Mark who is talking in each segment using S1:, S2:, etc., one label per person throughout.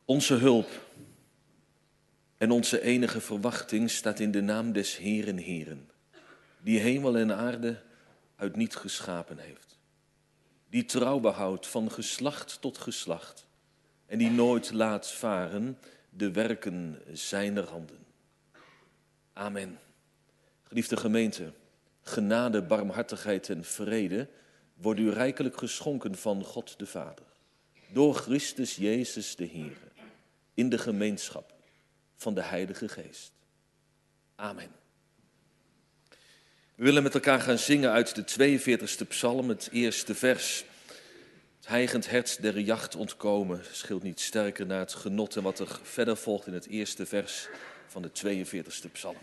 S1: Onze hulp en onze enige verwachting staat in de naam des Heeren Heeren, die hemel en aarde uit niet geschapen heeft, die trouw behoudt van geslacht tot geslacht en die nooit laat varen de werken zijner handen. Amen. Geliefde gemeente, genade, barmhartigheid en vrede worden u rijkelijk geschonken van God de Vader, door Christus Jezus de Heer, in de gemeenschap van de Heilige Geest. Amen. We willen met elkaar gaan zingen uit de 42e psalm, het eerste vers. Het hijgend hert der jacht ontkomen scheelt niet sterker naar het genot en wat er verder volgt in het eerste vers van de 42e psalm.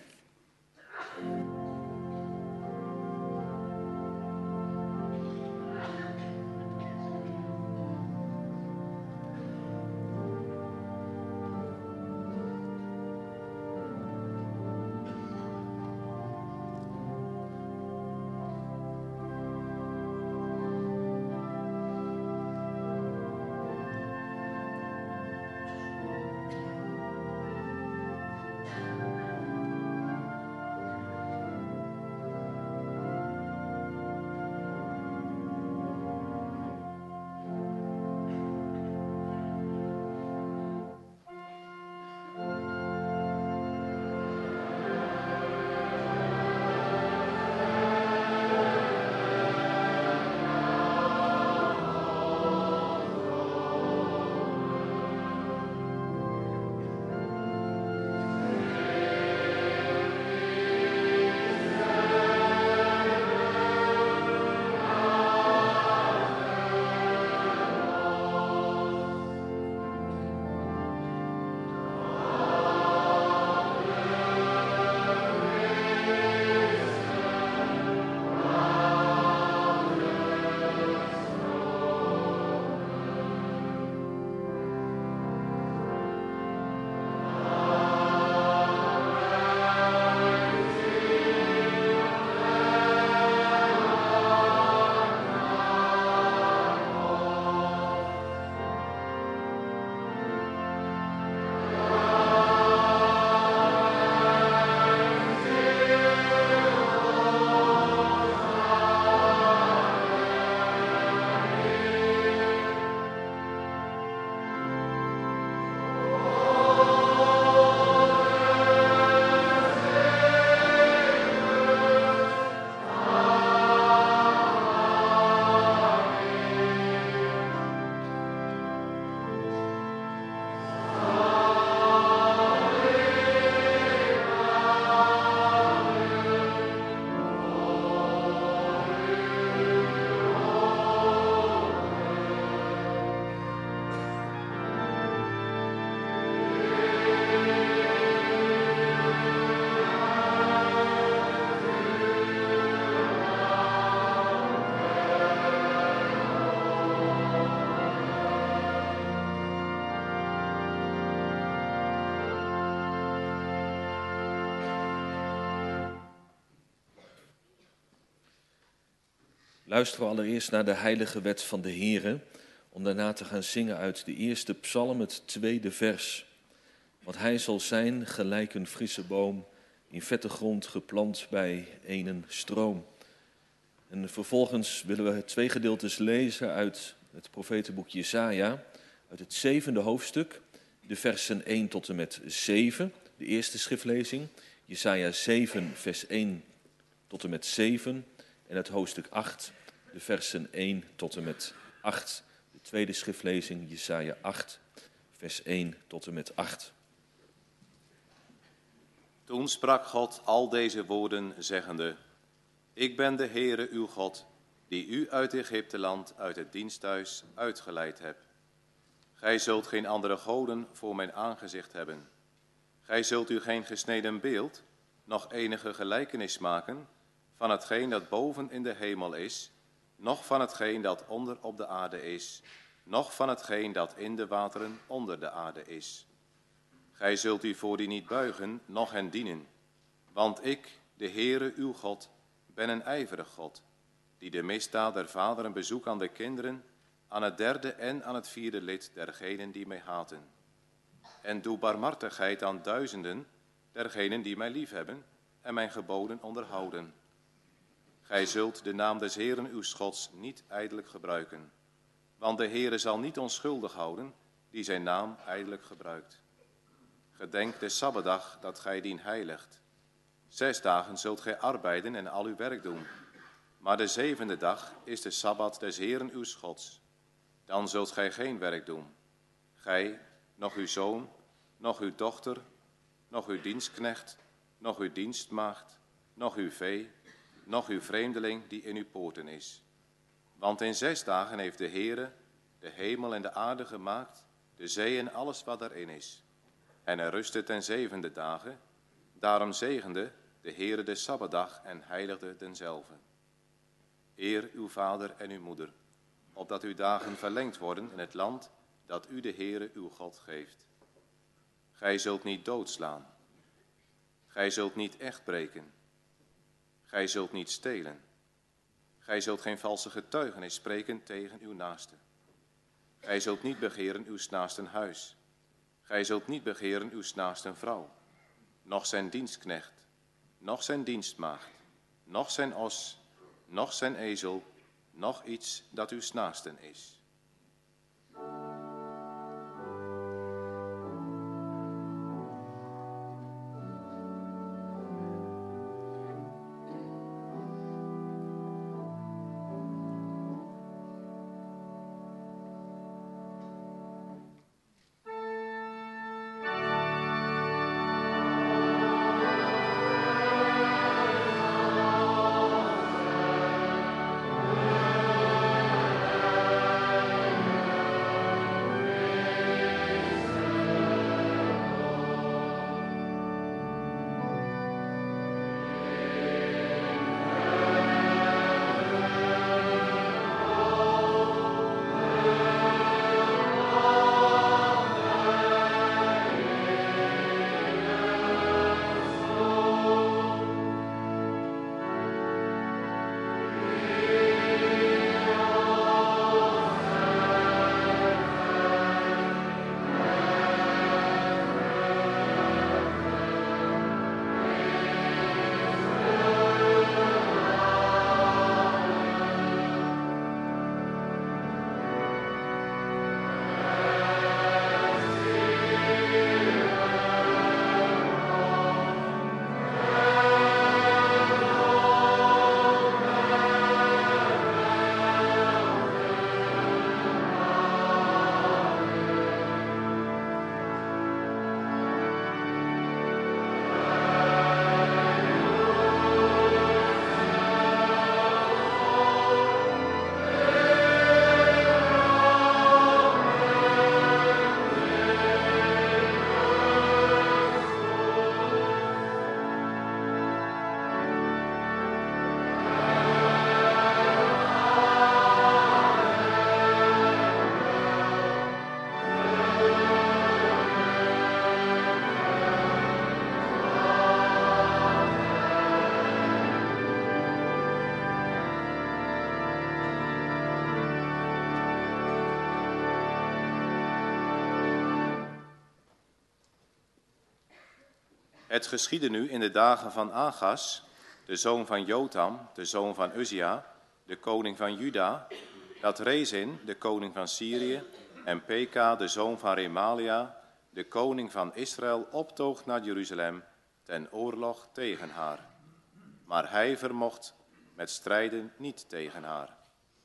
S1: Luisteren we allereerst naar de heilige wet van de Heere, om daarna te gaan zingen uit de eerste psalm, het tweede vers. Want hij zal zijn gelijk een frisse boom, in vette grond geplant bij een stroom. En vervolgens willen we 2 gedeeltes lezen uit het profetenboek Jesaja, uit het 7e hoofdstuk, de versen 1 tot en met 7, de eerste schriftlezing. Jesaja 7, vers 1 tot en met 7 en het hoofdstuk 8, de versen 1 tot en met 8. De tweede schriftlezing, Jesaja 8, vers 1 tot en met 8.
S2: Toen sprak God al deze woorden, zeggende: Ik ben de Heere uw God, die u uit Egypteland, uit het diensthuis, uitgeleid heb. Gij zult geen andere goden voor mijn aangezicht hebben. Gij zult u geen gesneden beeld, noch enige gelijkenis maken van hetgeen dat boven in de hemel is, noch van hetgeen dat onder op de aarde is, noch van hetgeen dat in de wateren onder de aarde is. Gij zult u voor die niet buigen, noch hen dienen. Want ik, de Heere uw God, ben een ijverig God, die de misdaad der vaderen bezoekt aan de kinderen, aan het 3e en aan het 4e lid dergenen die mij haten. en doe barmhartigheid aan duizenden dergenen die mij liefhebben en mijn geboden onderhouden. Gij zult de naam des Heeren uws Gods niet ijdelijk gebruiken, want de Heere zal niet onschuldig houden die zijn naam ijdelijk gebruikt. Gedenk de Sabbatdag dat gij dien heiligt. 6 dagen zult gij arbeiden en al uw werk doen, maar de 7e dag is de Sabbat des Heeren uws Gods. Dan zult gij geen werk doen, gij, noch uw zoon, noch uw dochter, noch uw dienstknecht, noch uw dienstmaagd, noch uw vee, noch uw vreemdeling die in uw poorten is. Want in 6 dagen heeft de Heere de hemel en de aarde gemaakt, de zee en alles wat erin is. En hij rustte ten 7e dagen, daarom zegende de Heere de Sabbatdag en heiligde denzelve. Eer uw vader en uw moeder, opdat uw dagen verlengd worden in het land dat u de Heere uw God geeft. Gij zult niet doodslaan. Gij zult niet echt breken. Gij zult niet stelen. Gij zult geen valse getuigenis spreken tegen uw naaste. Gij zult niet begeren uws naasten huis. Gij zult niet begeren uws naasten vrouw, noch zijn dienstknecht, noch zijn dienstmaagd, noch zijn os, noch zijn ezel, noch iets dat uws naasten is. Het geschiedde nu in de dagen van Agas, de zoon van Jotam, de zoon van Uzia, de koning van Juda, dat Rezin, de koning van Syrië, en Peka, de zoon van Remalia, de koning van Israël, optoog naar Jeruzalem ten oorlog tegen haar. Maar hij vermocht met strijden niet tegen haar.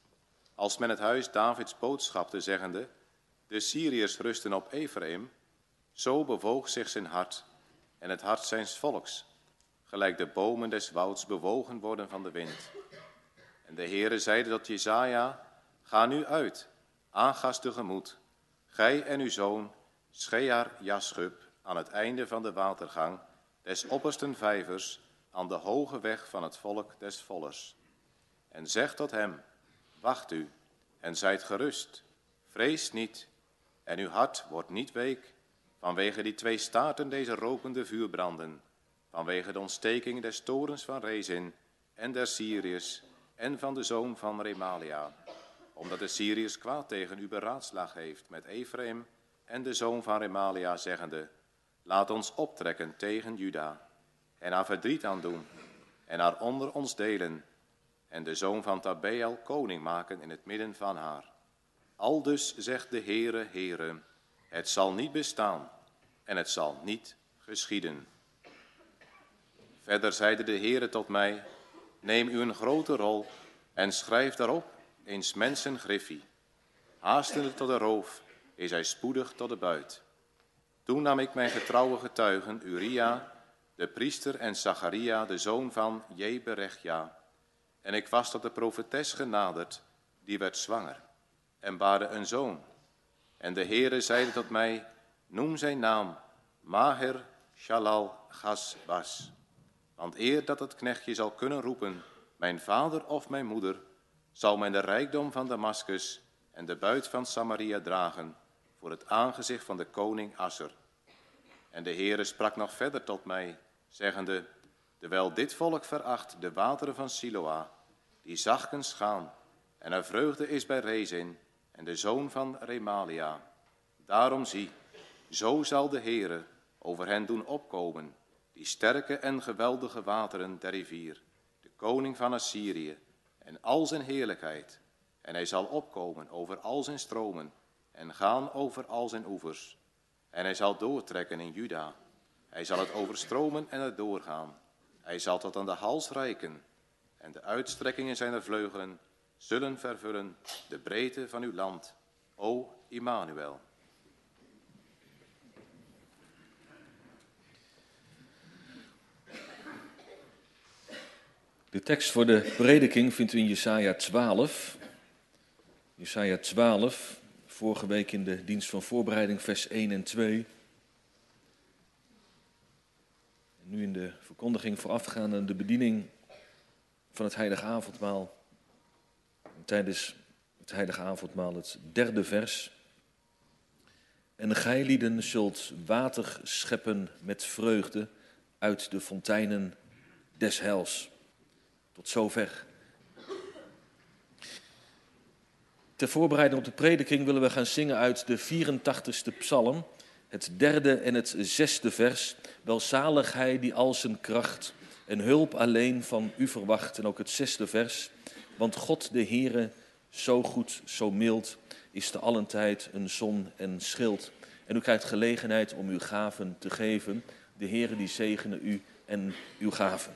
S2: Als men het huis Davids boodschapte, zeggende, de Syriërs rusten op Ephraim, zo bewoog zich zijn hart en het hart zijns volks, gelijk de bomen des wouds bewogen worden van de wind. En de Heere zeide tot Jesaja, ga nu uit, Agas tegemoet, gij en uw zoon, Schear-Jaschub, aan het einde van de watergang, des oppersten vijvers, aan de hoge weg van het volk des vollers. En zeg tot hem, wacht u, en zijt gerust, vrees niet, en uw hart wordt niet week, vanwege die 2 staarten deze rokende vuurbranden, vanwege de ontsteking des torens van Rezin en der Syriërs en van de zoon van Remalia, omdat de Syriërs kwaad tegen u beraadslaagd heeft met Ephraim en de zoon van Remalia, zeggende: laat ons optrekken tegen Juda, en haar verdriet aandoen, en haar onder ons delen, en de zoon van Tabeel koning maken in het midden van haar. Aldus zegt de Heere, Heere, het zal niet bestaan, en het zal niet geschieden. Verder zeide de Heere tot mij: neem u een grote rol, en schrijf daarop eens mensen griffie. Haastende tot de roof, is hij spoedig tot de buit. Toen nam ik mijn getrouwe getuigen, Uria, de priester, en Zacharia, de zoon van Jeberechja. En ik was tot de profetes genaderd, die werd zwanger, en baarde een zoon. En de Heere zeide tot mij: noem zijn naam Maher Shalal Gasbas. Want eer dat het knechtje zal kunnen roepen, mijn vader of mijn moeder, zal men de rijkdom van Damaskus en de buit van Samaria dragen voor het aangezicht van de koning Assur. En de Heere sprak nog verder tot mij, zeggende: terwijl dit volk veracht de wateren van Siloa, die zachtkens gaan, en er vreugde is bij Rezin en de zoon van Remalia. Daarom zie, zo zal de Heere over hen doen opkomen, die sterke en geweldige wateren der rivier, de koning van Assyrië, en al zijn heerlijkheid. En hij zal opkomen over al zijn stromen, en gaan over al zijn oevers. En hij zal doortrekken in Juda. Hij zal het overstromen en er doorgaan. Hij zal tot aan de hals reiken. En de uitstrekkingen zijner vleugelen zullen vervullen de breedte van uw land, o Immanuel.
S1: De tekst voor de prediking vindt u in Jesaja 12. Jesaja 12, vorige week in de dienst van voorbereiding, vers 1 en 2. En nu in de verkondiging voorafgaand aan de bediening van het heilige avondmaal. En tijdens het heilige avondmaal het 3e vers. En gij lieden zult water scheppen met vreugde uit de fonteinen des heils. Tot zover. Ter voorbereiding op de prediking willen we gaan zingen uit de 84ste psalm, het 3e en het 6e vers. Welzalig hij die al zijn kracht en hulp alleen van u verwacht. En ook het 6e vers. Want God de Heere, zo goed, zo mild, is te allen tijd een zon en schild. En u krijgt gelegenheid om uw gaven te geven. De Heere die zegene u en uw gaven.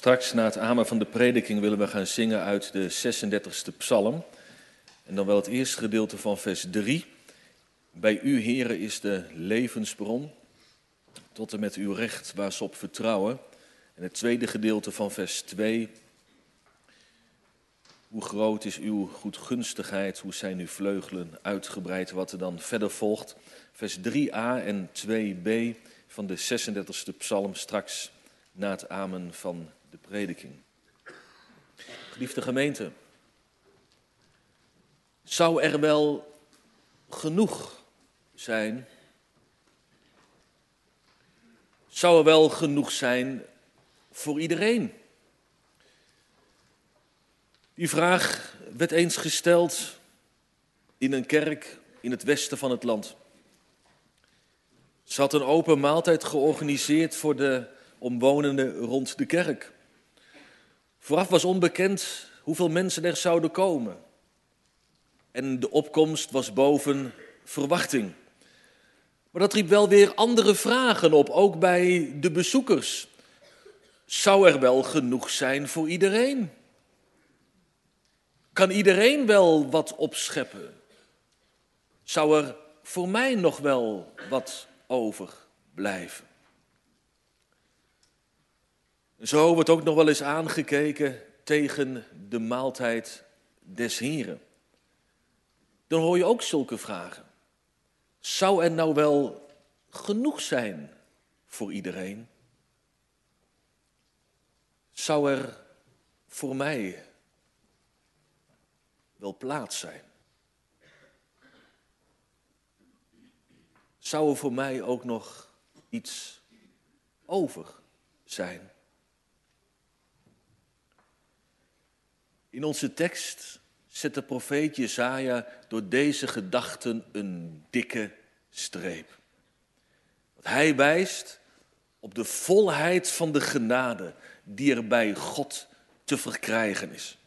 S1: Straks na het amen van de prediking willen we gaan zingen uit de 36e psalm. En dan wel het eerste gedeelte van vers 3. Bij u, Heere, is de levensbron, tot en met uw recht waar ze op vertrouwen. En het tweede gedeelte van vers 2. Hoe groot is uw goedgunstigheid, hoe zijn uw vleugelen uitgebreid, wat er dan verder volgt. Vers 3a en 2b van de 36e psalm straks na het amen van de prediking. Geliefde gemeente, zou er wel genoeg zijn? Zou er wel genoeg zijn voor iedereen? Die vraag werd eens gesteld in een kerk in het westen van het land. Ze had een open maaltijd georganiseerd voor de omwonenden rond de kerk. Vooraf was onbekend hoeveel mensen er zouden komen. En de opkomst was boven verwachting. Maar dat riep wel weer andere vragen op, ook bij de bezoekers. Zou er wel genoeg zijn voor iedereen? Kan iedereen wel wat opscheppen? Zou er voor mij nog wel wat overblijven? Zo wordt ook nog wel eens aangekeken tegen de maaltijd des Heren. Dan hoor je ook zulke vragen. Zou er nou wel genoeg zijn voor iedereen? Zou er voor mij wel plaats zijn? Zou er voor mij ook nog iets over zijn? In onze tekst zet de profeet Jesaja door deze gedachten een dikke streep. Want hij wijst op de volheid van de genade die er bij God te verkrijgen is.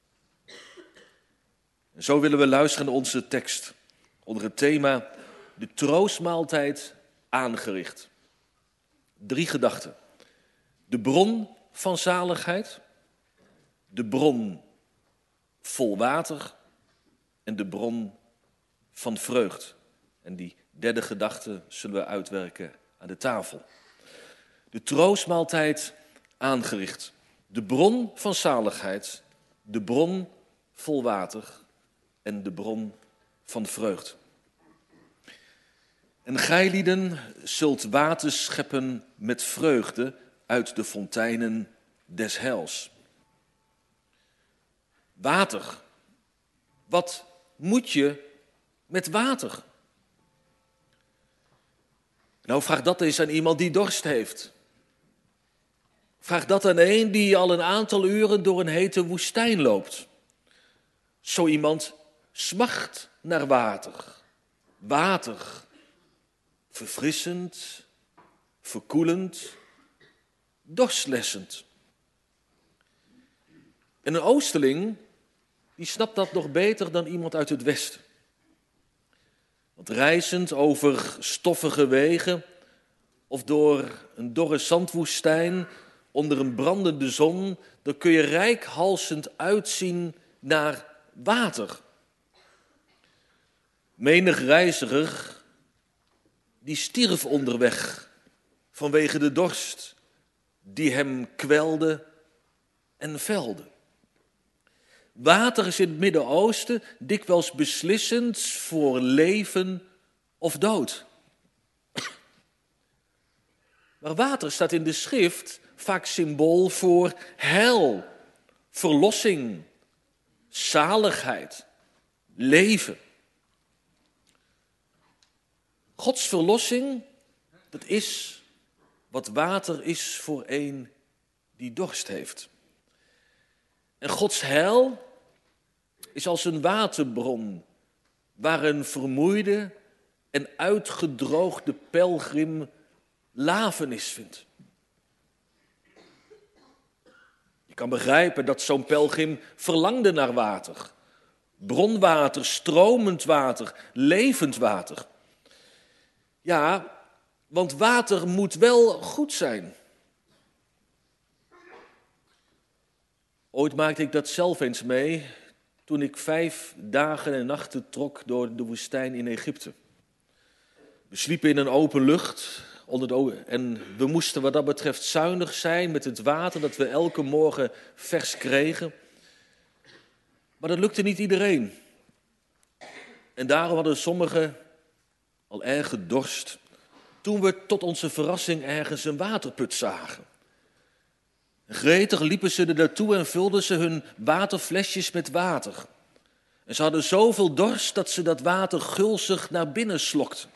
S1: En zo willen we luisteren naar onze tekst onder het thema de troostmaaltijd aangericht. 3 gedachten. De bron van zaligheid, de bron vol water en de bron van vreugd. En die derde gedachte zullen we uitwerken aan de tafel. De troostmaaltijd aangericht. De bron van zaligheid, de bron vol water en de bron van vreugd. En gijlieden zult water scheppen met vreugde uit de fonteinen des heils. Water. Wat moet je met water? Nou, vraag dat eens aan iemand die dorst heeft. Vraag dat aan een die al een aantal uren door een hete woestijn loopt. Zo iemand smacht naar water. Water. Verfrissend, verkoelend, dorstlessend. En een oosterling, die snapt dat nog beter dan iemand uit het westen. Want reizend over stoffige wegen of door een dorre zandwoestijn onder een brandende zon, dan kun je reikhalzend uitzien naar water. Menig reiziger die stierf onderweg vanwege de dorst die hem kwelde en velde. Water is in het Midden-Oosten dikwijls beslissend voor leven of dood. Maar water staat in de schrift vaak symbool voor heil, verlossing, zaligheid, leven. Gods verlossing, dat is wat water is voor een die dorst heeft. En Gods heil is als een waterbron waar een vermoeide en uitgedroogde pelgrim lafenis vindt. Je kan begrijpen dat zo'n pelgrim verlangde naar water. Bronwater, stromend water, levend water. Ja, want water moet wel goed zijn. Ooit maakte ik dat zelf eens mee toen ik 5 dagen en nachten trok door de woestijn in Egypte. We sliepen in een open lucht en we moesten wat dat betreft zuinig zijn met het water dat we elke morgen vers kregen. Maar dat lukte niet iedereen. En daarom hadden sommigen al erge dorst toen we tot onze verrassing ergens een waterput zagen. Gretig liepen ze er naartoe en vulden ze hun waterflesjes met water. En ze hadden zoveel dorst dat ze dat water gulzig naar binnen slokten.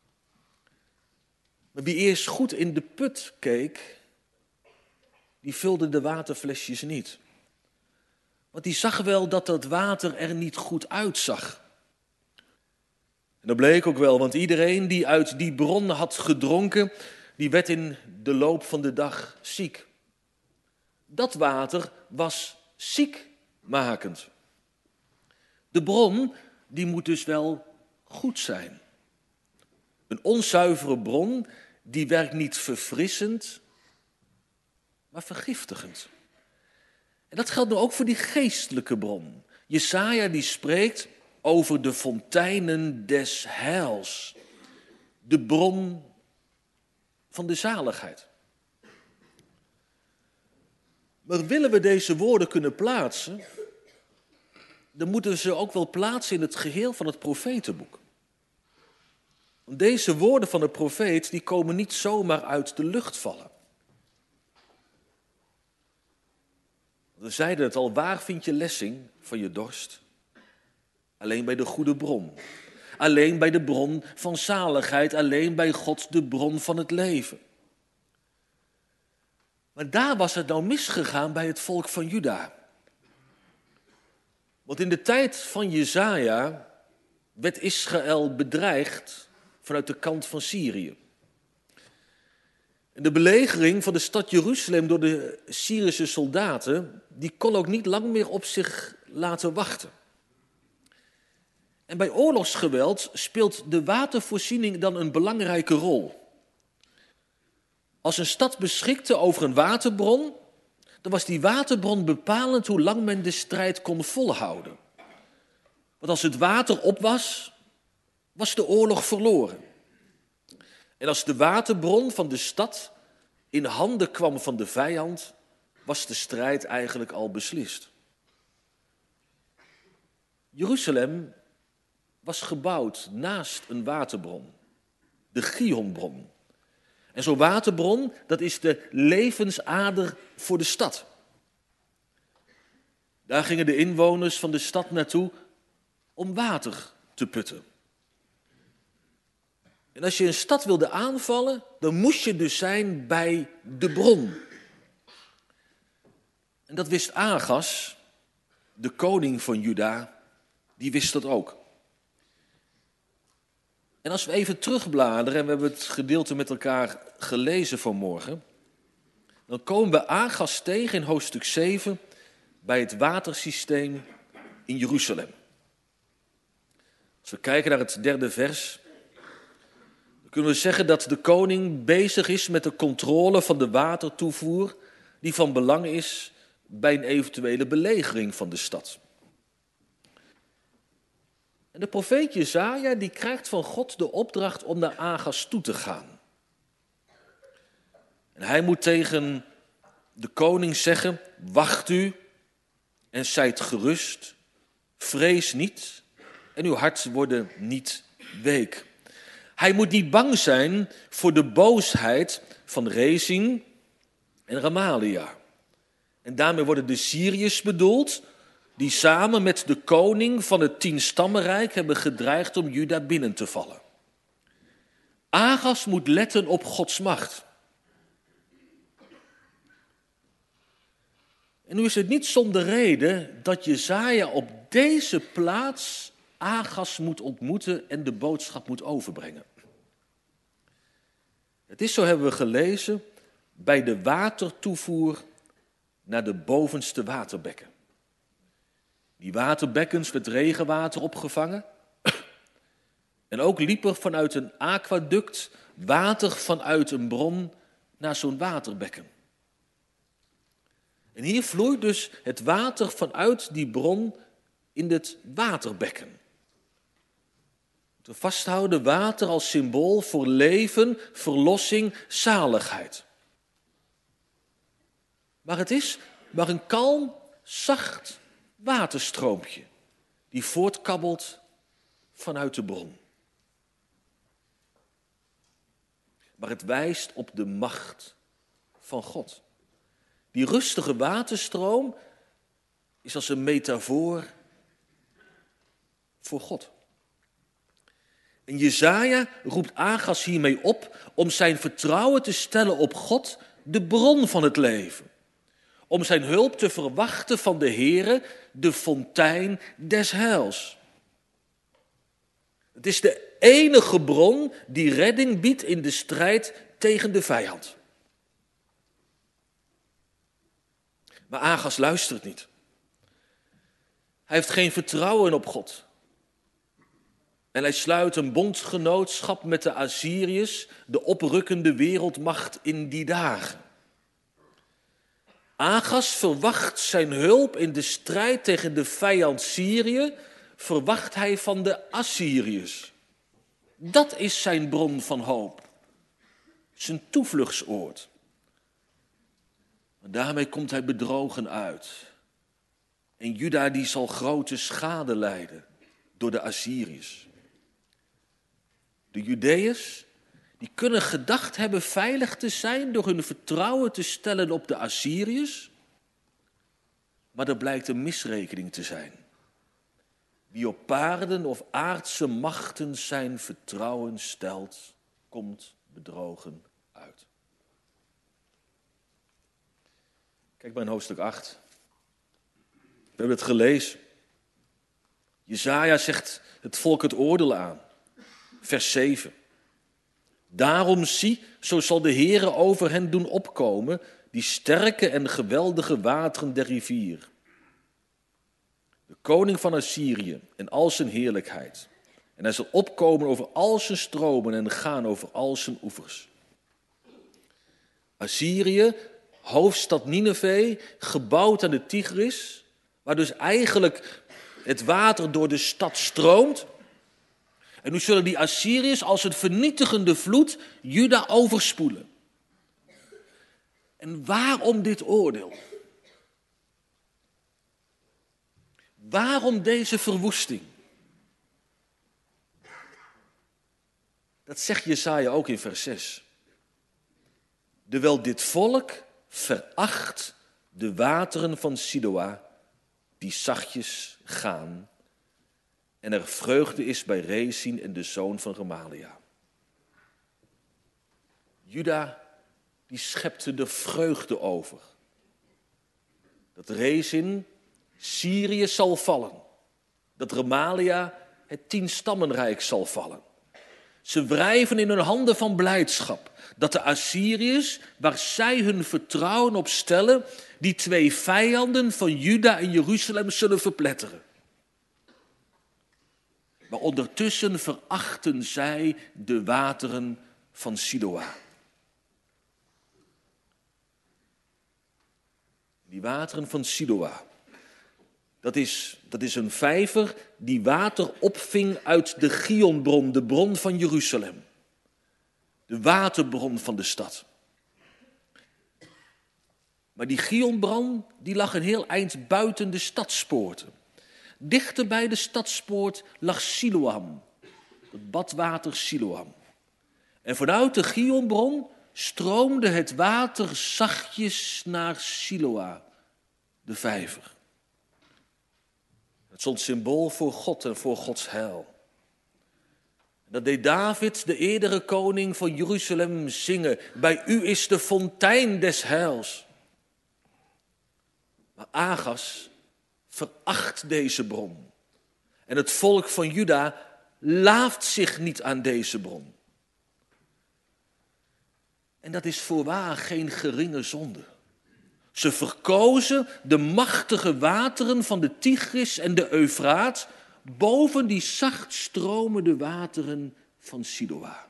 S1: Maar wie eerst goed in de put keek, die vulde de waterflesjes niet. Want die zag wel dat dat water er niet goed uitzag. En dat bleek ook wel, want iedereen die uit die bron had gedronken, die werd in de loop van de dag ziek. Dat water was ziekmakend. De bron, die moet dus wel goed zijn. Een onzuivere bron, die werkt niet verfrissend, maar vergiftigend. En dat geldt nu ook voor die geestelijke bron. Jesaja die spreekt over de fonteinen des heils. De bron van de zaligheid. Maar willen we deze woorden kunnen plaatsen, dan moeten we ze ook wel plaatsen in het geheel van het profetenboek. Want deze woorden van de profeet, die komen niet zomaar uit de lucht vallen. We zeiden het al, waar vind je lessing van je dorst? Alleen bij de goede bron. Alleen bij de bron van zaligheid. Alleen bij God, de bron van het leven. Maar daar was het nou misgegaan bij het volk van Juda. Want in de tijd van Jesaja werd Israël bedreigd vanuit de kant van Syrië. En de belegering van de stad Jeruzalem door de Syrische soldaten, die kon ook niet lang meer op zich laten wachten. En bij oorlogsgeweld speelt de watervoorziening dan een belangrijke rol. Als een stad beschikte over een waterbron, dan was die waterbron bepalend hoe lang men de strijd kon volhouden. Want als het water op was, was de oorlog verloren. En als de waterbron van de stad in handen kwam van de vijand, was de strijd eigenlijk al beslist. Jeruzalem was gebouwd naast een waterbron, de Gihonbron. En zo'n waterbron, dat is de levensader voor de stad. Daar gingen de inwoners van de stad naartoe om water te putten. En als je een stad wilde aanvallen, dan moest je dus zijn bij de bron. En dat wist Agas, de koning van Juda, die wist dat ook. En als we even terugbladeren, en we hebben het gedeelte met elkaar gelezen vanmorgen, dan komen we Agas tegen in hoofdstuk 7 bij het watersysteem in Jeruzalem. Als we kijken naar het 3e vers, dan kunnen we zeggen dat de koning bezig is met de controle van de watertoevoer die van belang is bij een eventuele belegering van de stad. En de profeet Jesaja die krijgt van God de opdracht om naar Agas toe te gaan. En hij moet tegen de koning zeggen, wacht u en zijt gerust, vrees niet en uw hart worden niet week. Hij moet niet bang zijn voor de boosheid van Rezin en Ramalia. En daarmee worden de Syriërs bedoeld, die samen met de koning van het 10-stammenrijk hebben gedreigd om Juda binnen te vallen. Agas moet letten op Gods macht. En nu is het niet zonder reden dat Jesaja op deze plaats Agas moet ontmoeten en de boodschap moet overbrengen. Het is, zo hebben we gelezen, bij de watertoevoer naar de bovenste waterbekken. Die waterbekkens werd regenwater opgevangen. En ook liep er vanuit een aquaduct water vanuit een bron naar zo'n waterbekken. En hier vloeit dus het water vanuit die bron in het waterbekken. We vasthouden water als symbool voor leven, verlossing, zaligheid. Maar het is maar een kalm, zacht waterstroompje die voortkabbelt vanuit de bron. Maar het wijst op de macht van God. Die rustige waterstroom is als een metafoor voor God. En Jesaja roept Agas hiermee op om zijn vertrouwen te stellen op God, de bron van het leven. Om zijn hulp te verwachten van de Heere, de fontein des heils. Het is de enige bron die redding biedt in de strijd tegen de vijand. Maar Agas luistert niet. Hij heeft geen vertrouwen op God. En hij sluit een bondgenootschap met de Assyriërs, de oprukkende wereldmacht in die dagen. Agas verwacht zijn hulp in de strijd tegen de vijand Syrië, verwacht hij van de Assyriërs. Dat is zijn bron van hoop, zijn toevluchtsoord. Maar daarmee komt hij bedrogen uit. En Juda die zal grote schade lijden door de Assyriërs. De Judeërs die kunnen gedacht hebben veilig te zijn door hun vertrouwen te stellen op de Assyriërs. Maar dat blijkt een misrekening te zijn. Wie op paarden of aardse machten zijn vertrouwen stelt, komt bedrogen uit. Kijk maar in hoofdstuk 8. We hebben het gelezen. Jesaja zegt het volk het oordeel aan. Vers 7. Daarom zie, zo zal de Heere over hen doen opkomen, die sterke en geweldige wateren der rivier. De koning van Assyrië en al zijn heerlijkheid. En hij zal opkomen over al zijn stromen en gaan over al zijn oevers. Assyrië, hoofdstad Nineve, gebouwd aan de Tigris, waar dus eigenlijk het water door de stad stroomt. En nu zullen die Assyriërs als een vernietigende vloed Juda overspoelen. En waarom dit oordeel? Waarom deze verwoesting? Dat zegt Jesaja ook in vers 6. Terwijl dit volk veracht de wateren van Siloa, die zachtjes gaan, en er vreugde is bij Rezin en de zoon van Remalia. Juda, die schepte de vreugde over. Dat Rezin Syrië zal vallen. Dat Remalia het 10-stammenrijk zal vallen. Ze wrijven in hun handen van blijdschap. Dat de Assyriërs, waar zij hun vertrouwen op stellen, die 2 vijanden van Juda en Jeruzalem zullen verpletteren. Maar ondertussen verachten zij de wateren van Siloa. Die wateren van Siloa, dat is een vijver die water opving uit de Gionbron, de bron van Jeruzalem. De waterbron van de stad. Maar die Gionbron, die lag een heel eind buiten de stadspoorten. Dichter bij de stadspoort lag Siloam, het badwater Siloam. En vanuit de Gionbron stroomde het water zachtjes naar Siloa, de vijver. Het stond symbool voor God en voor Gods heil. Dat deed David, de eerdere koning van Jeruzalem, zingen. Bij u is de fontein des heils. Maar Agas veracht deze bron. En het volk van Juda laaft zich niet aan deze bron. En dat is voorwaar geen geringe zonde. Ze verkozen de machtige wateren van de Tigris en de Eufraat boven die zacht stromende wateren van Siloa.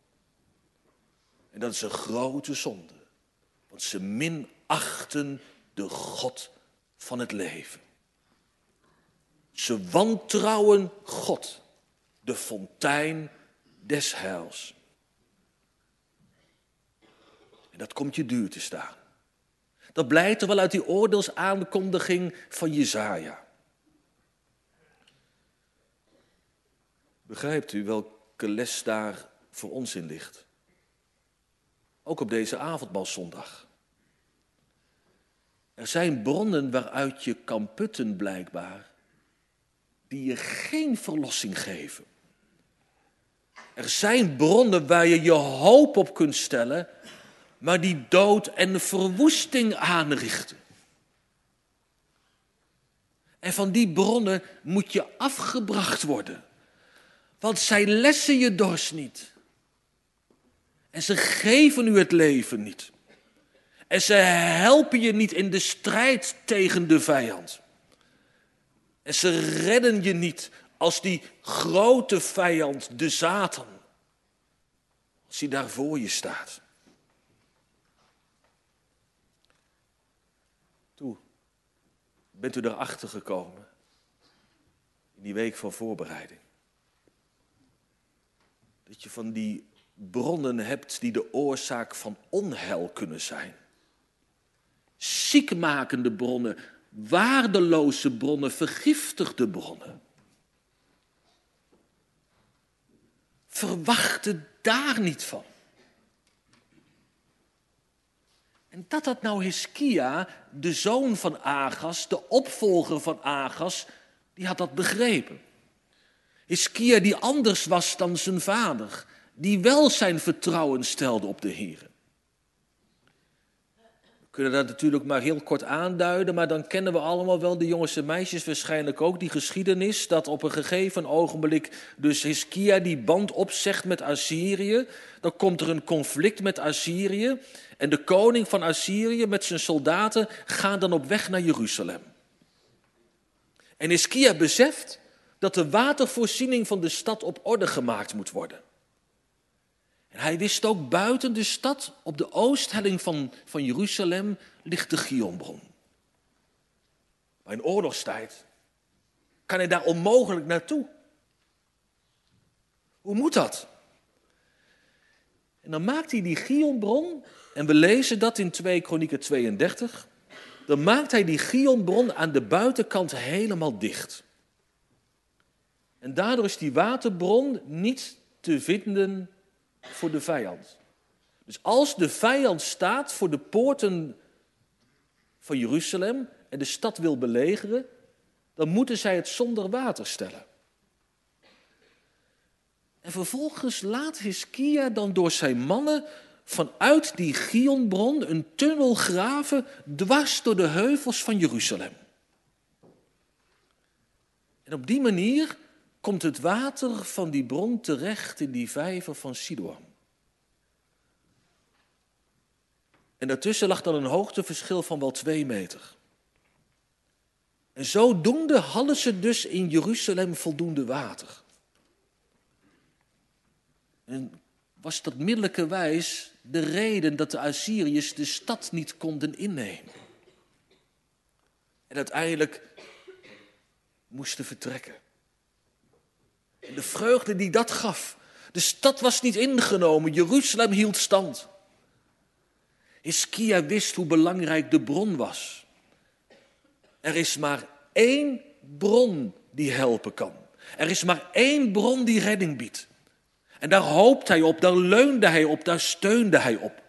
S1: En dat is een grote zonde, want ze minachten de God van het leven. Ze wantrouwen God, de fontein des heils. En dat komt je duur te staan. Dat blijkt er wel uit die oordeelsaankondiging van Jesaja. Begrijpt u welke les daar voor ons in ligt? Ook op deze avondmaalzondag. Er zijn bronnen waaruit je kan putten blijkbaar, die je geen verlossing geven. Er zijn bronnen waar je je hoop op kunt stellen, maar die dood en verwoesting aanrichten. En van die bronnen moet je afgebracht worden, want zij lessen je dorst niet. En ze geven u het leven niet. En ze helpen je niet in de strijd tegen de vijand. En ze redden je niet als die grote vijand, de Satan, als hij daar voor je staat. Toe, bent u erachter gekomen in die week van voorbereiding? Dat je van die bronnen hebt die de oorzaak van onheil kunnen zijn. Ziekmakende bronnen, waardeloze bronnen, vergiftigde bronnen. Verwacht het daar niet van. En dat had nou Hiskia, de zoon van Agas, de opvolger van Agas, die had dat begrepen. Hiskia die anders was dan zijn vader, die wel zijn vertrouwen stelde op de Heer. We kunnen dat natuurlijk maar heel kort aanduiden, maar dan kennen we allemaal wel, de jongens en meisjes waarschijnlijk ook, die geschiedenis, dat op een gegeven ogenblik dus Hiskia die band opzegt met Assyrië. Dan komt er een conflict met Assyrië en de koning van Assyrië met zijn soldaten gaan dan op weg naar Jeruzalem. En Hiskia beseft dat de watervoorziening van de stad op orde gemaakt moet worden. En hij wist ook, buiten de stad, op de oosthelling van Jeruzalem, ligt de Gihonbron. Maar in oorlogstijd kan hij daar onmogelijk naartoe. Hoe moet dat? En dan maakt hij die Gihonbron, en we lezen dat in 2 Kronieken 32, dan maakt hij die Gihonbron aan de buitenkant helemaal dicht. En daardoor is die waterbron niet te vinden voor de vijand. Dus als de vijand staat voor de poorten van Jeruzalem en de stad wil belegeren, dan moeten zij het zonder water stellen. En vervolgens laat Hiskia dan door zijn mannen vanuit die Gihonbron een tunnel graven dwars door de heuvels van Jeruzalem. En op die manier komt het water van die bron terecht in die vijver van Siloam. En daartussen lag dan een hoogteverschil van wel 2 meter. En zodoende hadden ze dus in Jeruzalem voldoende water. En was dat middelijkerwijs de reden dat de Assyriërs de stad niet konden innemen. En uiteindelijk moesten vertrekken. En de vreugde die dat gaf. De stad was niet ingenomen, Jeruzalem hield stand. Hiskia wist hoe belangrijk de bron was. Er is maar 1 bron die helpen kan. Er is maar 1 bron die redding biedt. En daar hoopt hij op, daar leunde hij op, daar steunde hij op.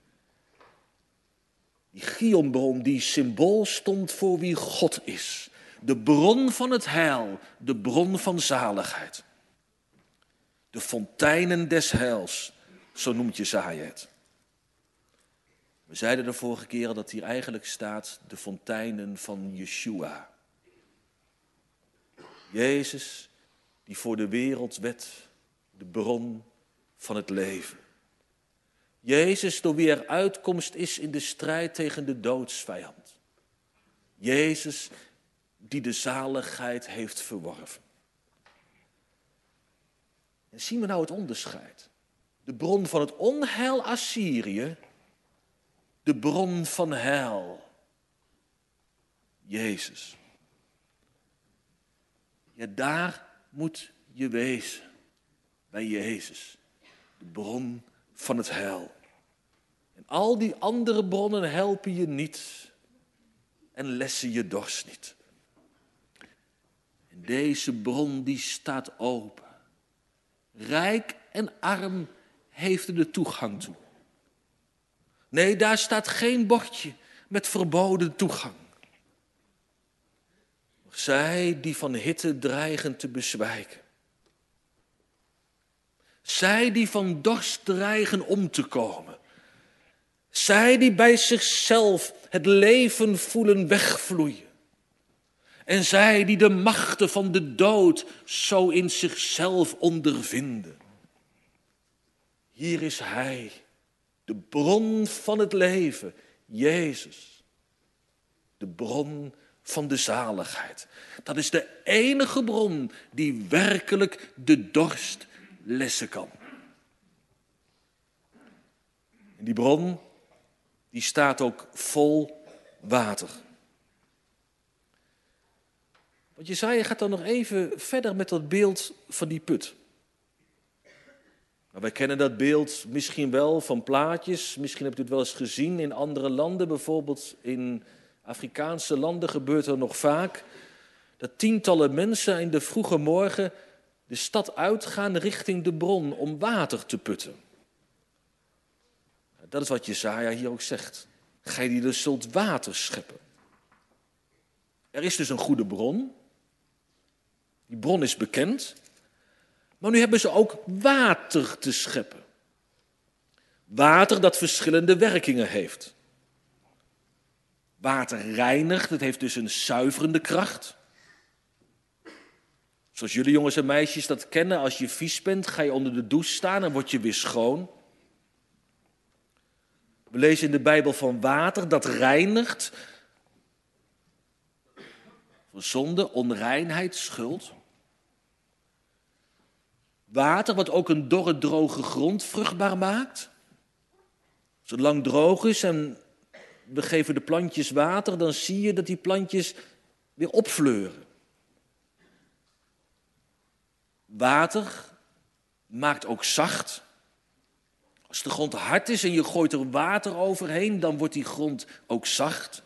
S1: Die Gihonbron die symbool stond voor wie God is. De bron van het heil, de bron van zaligheid. De fonteinen des heils, zo noemt Jesaja het. We zeiden de vorige keer al dat hier eigenlijk staat de fonteinen van Yeshua. Jezus die voor de wereld werd de bron van het leven. Jezus door wie er uitkomst is in de strijd tegen de doodsvijand. Jezus die de zaligheid heeft verworven. En zien we nou het onderscheid? De bron van het onheil Assyrië, de bron van heil Jezus. Ja, daar moet je wezen. Bij Jezus. De bron van het heil. En al die andere bronnen helpen je niet. En lessen je dorst niet. En deze bron die staat open. Rijk en arm heeft er de toegang toe. Nee, daar staat geen bordje met verboden toegang. Zij die van hitte dreigen te bezwijken. Zij die van dorst dreigen om te komen. Zij die bij zichzelf het leven voelen wegvloeien. En zij die de machten van de dood zo in zichzelf ondervinden. Hier is Hij, de bron van het leven, Jezus. De bron van de zaligheid. Dat is de enige bron die werkelijk de dorst lessen kan. En die bron, die staat ook vol water. Want Jesaja gaat dan nog even verder met dat beeld van die put. Nou, wij kennen dat beeld misschien wel van plaatjes. Misschien hebt u het wel eens gezien in andere landen. Bijvoorbeeld in Afrikaanse landen gebeurt er nog vaak dat tientallen mensen in de vroege morgen de stad uitgaan richting de bron om water te putten. Dat is wat Jesaja hier ook zegt. Gij die dus zult water scheppen. Er is dus een goede bron. Die bron is bekend. Maar nu hebben ze ook water te scheppen. Water dat verschillende werkingen heeft. Water reinigt, het heeft dus een zuiverende kracht. Zoals jullie jongens en meisjes dat kennen, als je vies bent, ga je onder de douche staan en word je weer schoon. We lezen in de Bijbel van water dat reinigt. Voor zonde, onreinheid, schuld. Water wat ook een dorre, droge grond vruchtbaar maakt. Als het lang droog is en we geven de plantjes water, dan zie je dat die plantjes weer opfleuren. Water maakt ook zacht. Als de grond hard is en je gooit er water overheen, dan wordt die grond ook zacht.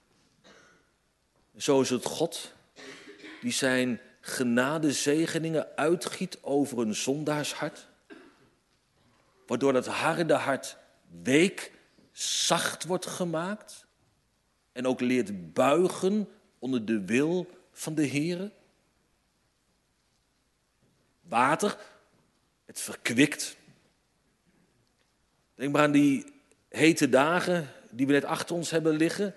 S1: En zo is het God die zijn genadezegeningen uitgiet over een zondaarshart. Waardoor dat harde hart week, zacht wordt gemaakt. En ook leert buigen onder de wil van de Heere. Water, het verkwikt. Denk maar aan die hete dagen die we net achter ons hebben liggen.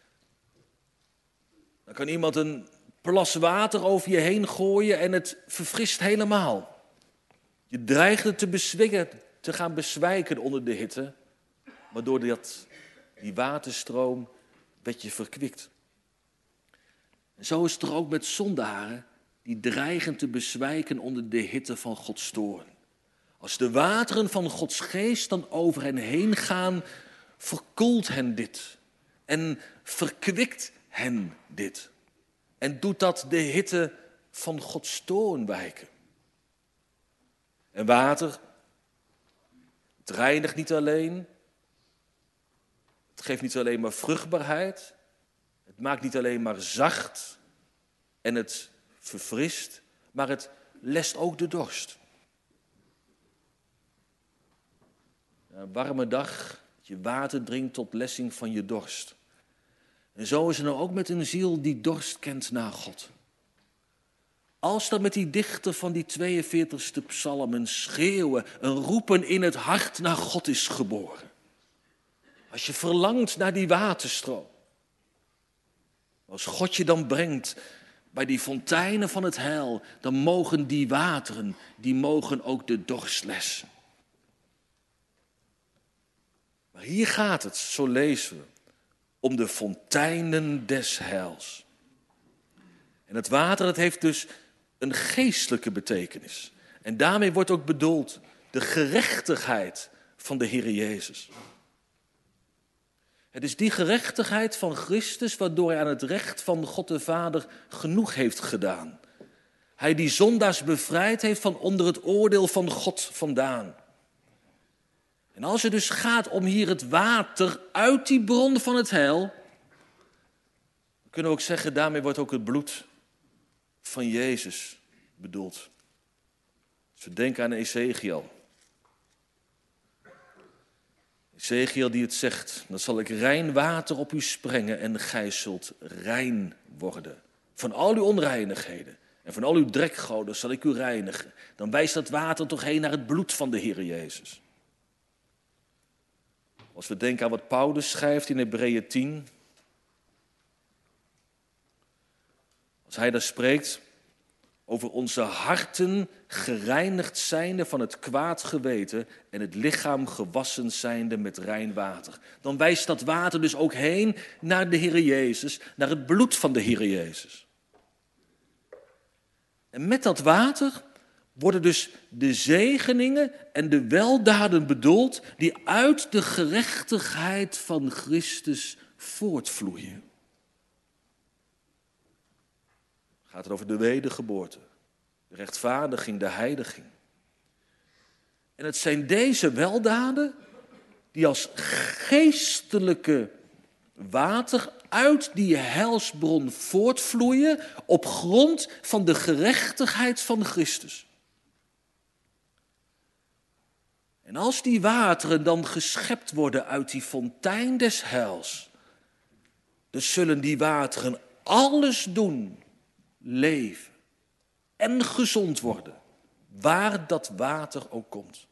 S1: Dan kan iemand een plas water over je heen gooien en het verfrist helemaal. Je dreigt het te gaan bezwijken onder de hitte. Maar door die waterstroom werd je verkwikt. En zo is het er ook met zondaren die dreigen te bezwijken onder de hitte van Gods toorn. Als de wateren van Gods geest dan over hen heen gaan, verkoelt hen dit. En verkwikt hen dit. En doet dat de hitte van Gods toorn wijken. En water, het reinigt niet alleen. Het geeft niet alleen maar vruchtbaarheid. Het maakt niet alleen maar zacht. En het verfrist. Maar het lest ook de dorst. Een warme dag, dat je water drinkt tot lessing van je dorst. En zo is het nou ook met een ziel die dorst kent naar God. Als dat met die dichter van die 42e psalm een schreeuwen, een roepen in het hart naar God is geboren. Als je verlangt naar die waterstroom. Als God je dan brengt bij die fonteinen van het heil, dan mogen die wateren, die mogen ook de dorst lessen. Maar hier gaat het, zo lezen we, om de fonteinen des heils. En het water, dat heeft dus een geestelijke betekenis. En daarmee wordt ook bedoeld de gerechtigheid van de Heer Jezus. Het is die gerechtigheid van Christus waardoor hij aan het recht van God de Vader genoeg heeft gedaan. Hij die zondaars bevrijd heeft van onder het oordeel van God vandaan. En als het dus gaat om hier het water uit die bron van het heil, dan kunnen we ook zeggen, daarmee wordt ook het bloed van Jezus bedoeld. Als we denken aan Ezekiel. Ezekiel die het zegt, dan zal ik rein water op u sprengen en gij zult rein worden. Van al uw onreinigheden en van al uw drekgoden zal ik u reinigen. Dan wijst dat water toch heen naar het bloed van de Heer Jezus. Als we denken aan wat Paulus schrijft in Hebreeën 10. Als hij daar spreekt over onze harten gereinigd zijnde van het kwaad geweten en het lichaam gewassen zijnde met rein water. Dan wijst dat water dus ook heen naar de Heer Jezus, naar het bloed van de Heer Jezus. En met dat water worden dus de zegeningen en de weldaden bedoeld die uit de gerechtigheid van Christus voortvloeien. Het gaat over de wedergeboorte, de rechtvaardiging, de heiliging. En het zijn deze weldaden die als geestelijke water uit die heilsbron voortvloeien op grond van de gerechtigheid van Christus. En als die wateren dan geschept worden uit die fontein des heils, dan zullen die wateren alles doen, leven en gezond worden, waar dat water ook komt.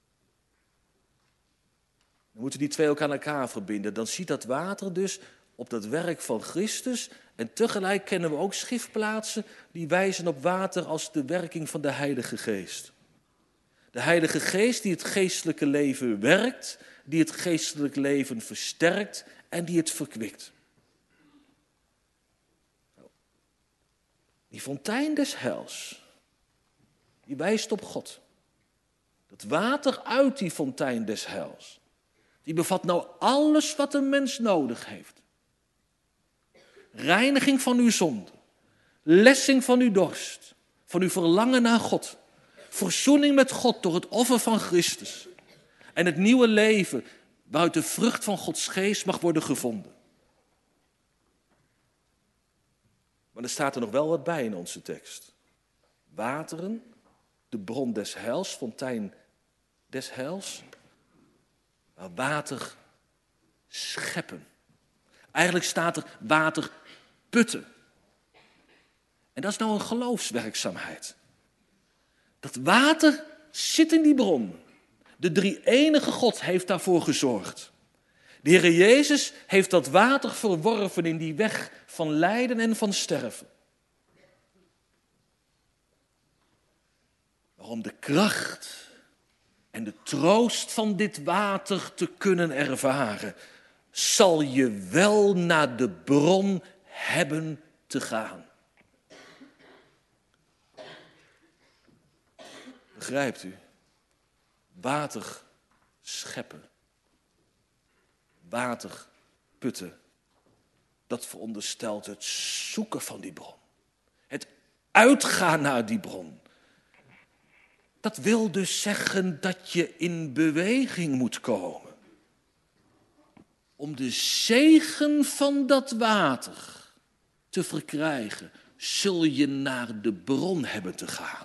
S1: Dan moeten die twee ook aan elkaar verbinden. Dan ziet dat water dus op dat werk van Christus. En tegelijk kennen we ook schriftplaatsen die wijzen op water als de werking van de Heilige Geest. De Heilige Geest die het geestelijke leven werkt, die het geestelijke leven versterkt en die het verkwikt. Die fontein des heils, die wijst op God. Dat water uit die fontein des heils, die bevat nou alles wat een mens nodig heeft. Reiniging van uw zonde, lessing van uw dorst, van uw verlangen naar God, verzoening met God door het offer van Christus en het nieuwe leven waaruit de vrucht van Gods geest mag worden gevonden. Maar er staat er nog wel wat bij in onze tekst. Wateren, de bron des heils, fontein des heils, maar water scheppen. Eigenlijk staat er water putten. En dat is nou een geloofswerkzaamheid. Dat water zit in die bron. De drie-enige God heeft daarvoor gezorgd. De Heer Jezus heeft dat water verworven in die weg van lijden en van sterven. Om de kracht en de troost van dit water te kunnen ervaren, zal je wel naar de bron hebben te gaan. Begrijpt u? Water scheppen. Water putten. Dat veronderstelt het zoeken van die bron. Het uitgaan naar die bron. Dat wil dus zeggen dat je in beweging moet komen. Om de zegen van dat water te verkrijgen, zul je naar de bron hebben te gaan.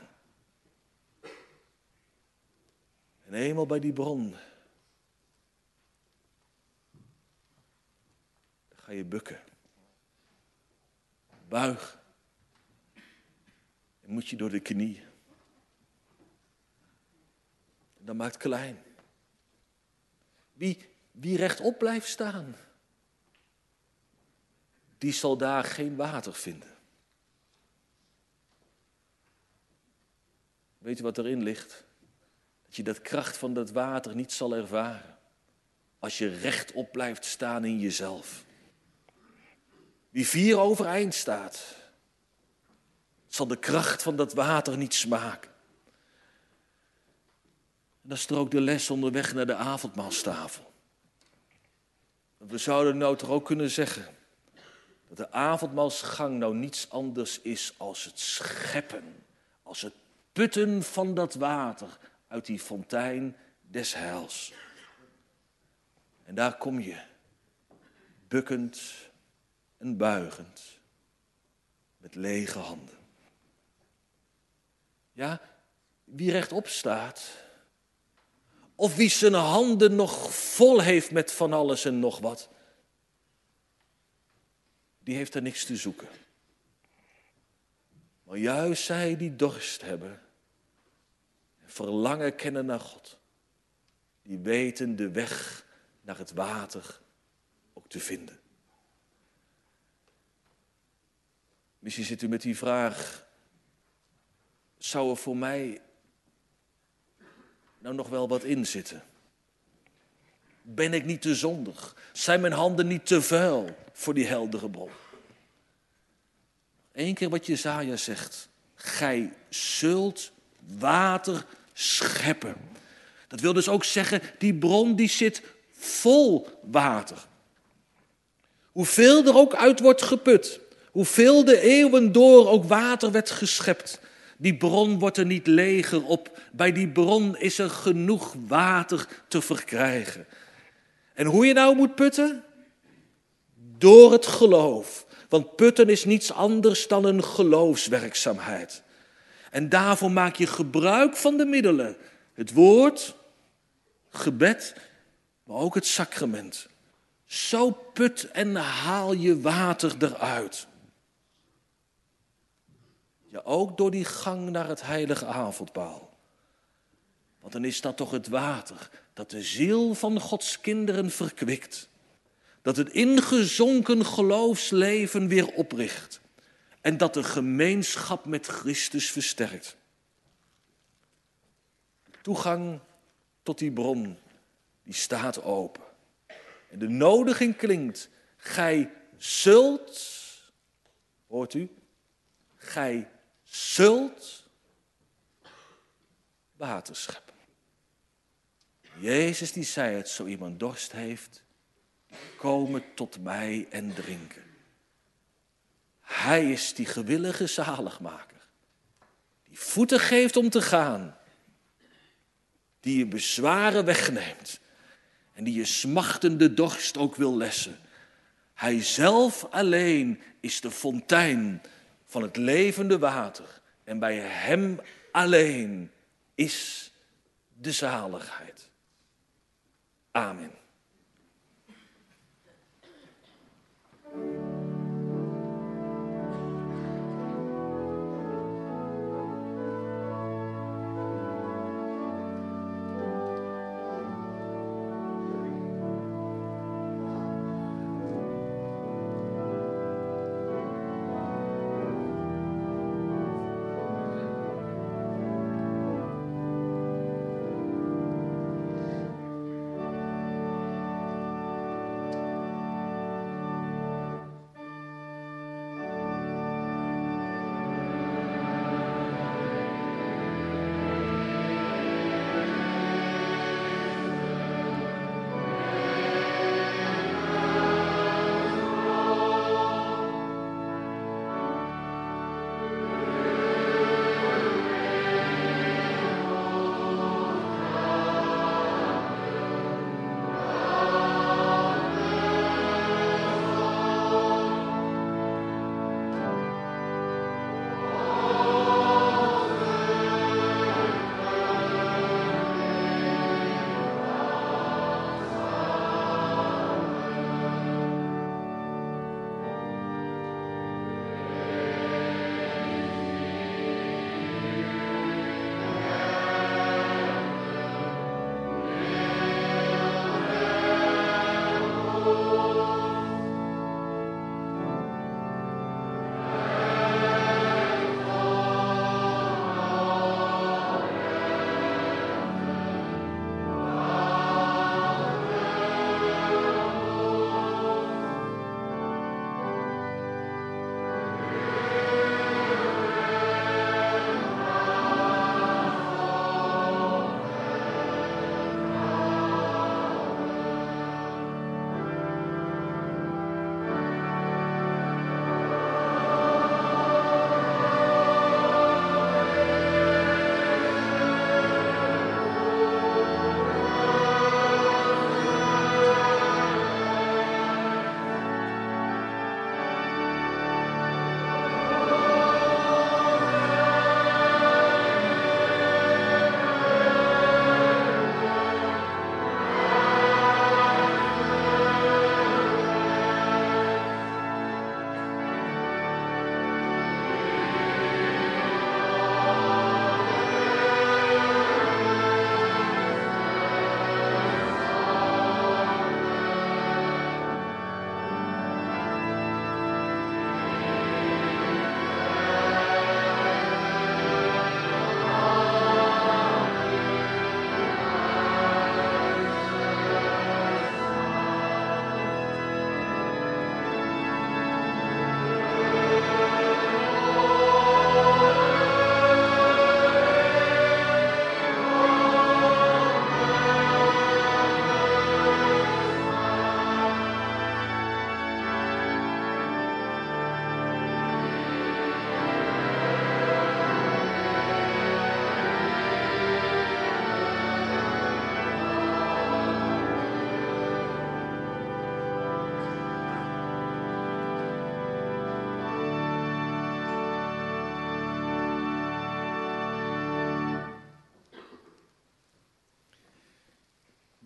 S1: En eenmaal bij die bron, dan ga je bukken. Buig. En moet je door de knieën. En dat maakt klein. Wie rechtop blijft staan, die zal daar geen water vinden. Weet u wat erin ligt? Dat je dat kracht van dat water niet zal ervaren. Als je rechtop blijft staan in jezelf. Wie 4 overeind staat, zal de kracht van dat water niet smaken. En dat is er ook de les onderweg naar de avondmaalstafel. We zouden nou toch ook kunnen zeggen dat de avondmaalsgang nou niets anders is als het scheppen, als het putten van dat water uit die fontein des heils. En daar kom je, bukkend en buigend, met lege handen. Ja, wie rechtop staat, of wie zijn handen nog vol heeft met van alles en nog wat, die heeft er niks te zoeken. Maar juist zij die dorst hebben en verlangen kennen naar God, die weten de weg naar het water ook te vinden. Misschien zit u met die vraag, zou er voor mij nou nog wel wat in zitten? Ben ik niet te zondig? Zijn mijn handen niet te vuil voor die heldere bron? Eén keer wat Jesaja zegt. Gij zult water scheppen. Dat wil dus ook zeggen, die bron die zit vol water. Hoeveel er ook uit wordt geput. Hoeveel de eeuwen door ook water werd geschept. Die bron wordt er niet leger op. Bij die bron is er genoeg water te verkrijgen. En hoe je nou moet putten? Door het geloof. Want putten is niets anders dan een geloofswerkzaamheid. En daarvoor maak je gebruik van de middelen. Het woord, gebed, maar ook het sacrament. Zo put en haal je water eruit. Ja, ook door die gang naar het heilige avondmaal. Want dan is dat toch het water dat de ziel van Gods kinderen verkwikt. Dat het ingezonken geloofsleven weer opricht. En dat de gemeenschap met Christus versterkt. Toegang tot die bron, die staat open. En de nodiging klinkt, gij zult, hoort u, gij zult water scheppen. Jezus die zei het, zo iemand dorst heeft, komen tot mij en drinken. Hij is die gewillige zaligmaker, die voeten geeft om te gaan, die je bezwaren wegneemt en die je smachtende dorst ook wil lessen. Hij zelf alleen is de fontein van het levende water en bij hem alleen is de zaligheid. Amen.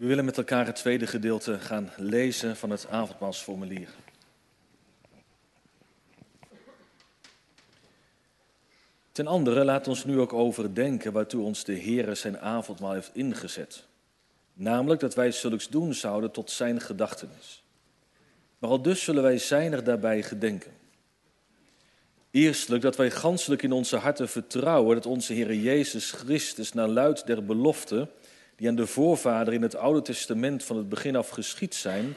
S1: We willen met elkaar het tweede gedeelte gaan lezen van het avondmaalsformulier. Ten andere laat ons nu ook overdenken waartoe ons de Heere zijn avondmaal heeft ingezet. Namelijk dat wij zulks doen zouden tot zijn gedachtenis. Maar al dus zullen wij zijner daarbij gedenken. Eerstelijk dat wij ganselijk in onze harten vertrouwen dat onze Heere Jezus Christus naar luid der belofte, die aan de voorvader in het Oude Testament van het begin af geschied zijn,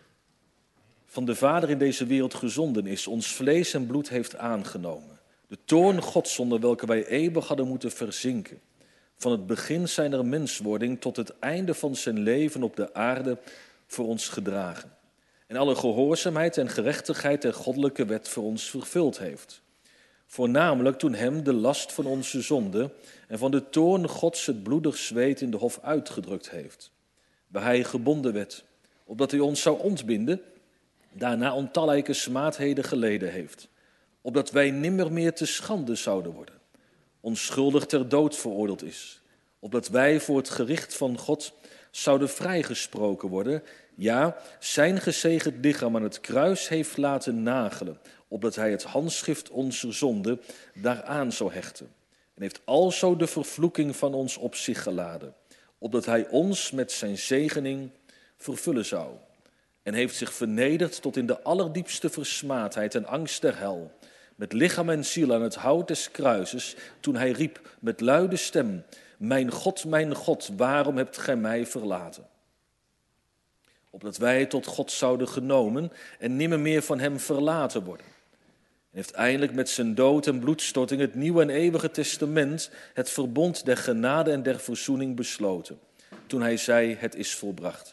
S1: van de Vader in deze wereld gezonden is, ons vlees en bloed heeft aangenomen. De toorn Gods zonder welke wij eeuwig hadden moeten verzinken. Van het begin zijner menswording tot het einde van zijn leven op de aarde voor ons gedragen. En alle gehoorzaamheid en gerechtigheid der goddelijke wet voor ons vervuld heeft. Voornamelijk toen hem de last van onze zonde en van de toorn Gods het bloedig zweet in de hof uitgedrukt heeft. Waar hij gebonden werd, opdat hij ons zou ontbinden, daarna ontalrijke smaadheden geleden heeft. Opdat wij nimmer meer te schande zouden worden, onschuldig ter dood veroordeeld is. Opdat wij voor het gericht van God zouden vrijgesproken worden, ja, zijn gezegend lichaam aan het kruis heeft laten nagelen, opdat hij het handschrift onze zonde daaraan zou hechten. En heeft alzo de vervloeking van ons op zich geladen, opdat hij ons met zijn zegening vervullen zou. En heeft zich vernederd tot in de allerdiepste versmaadheid en angst der hel, met lichaam en ziel aan het hout des kruises, toen hij riep met luide stem, mijn God, waarom hebt gij mij verlaten? Opdat wij tot God zouden genomen en nimmer meer van hem verlaten worden. En heeft eindelijk met zijn dood en bloedstorting het nieuwe en eeuwige testament, het verbond der genade en der verzoening besloten, toen hij zei, het is volbracht.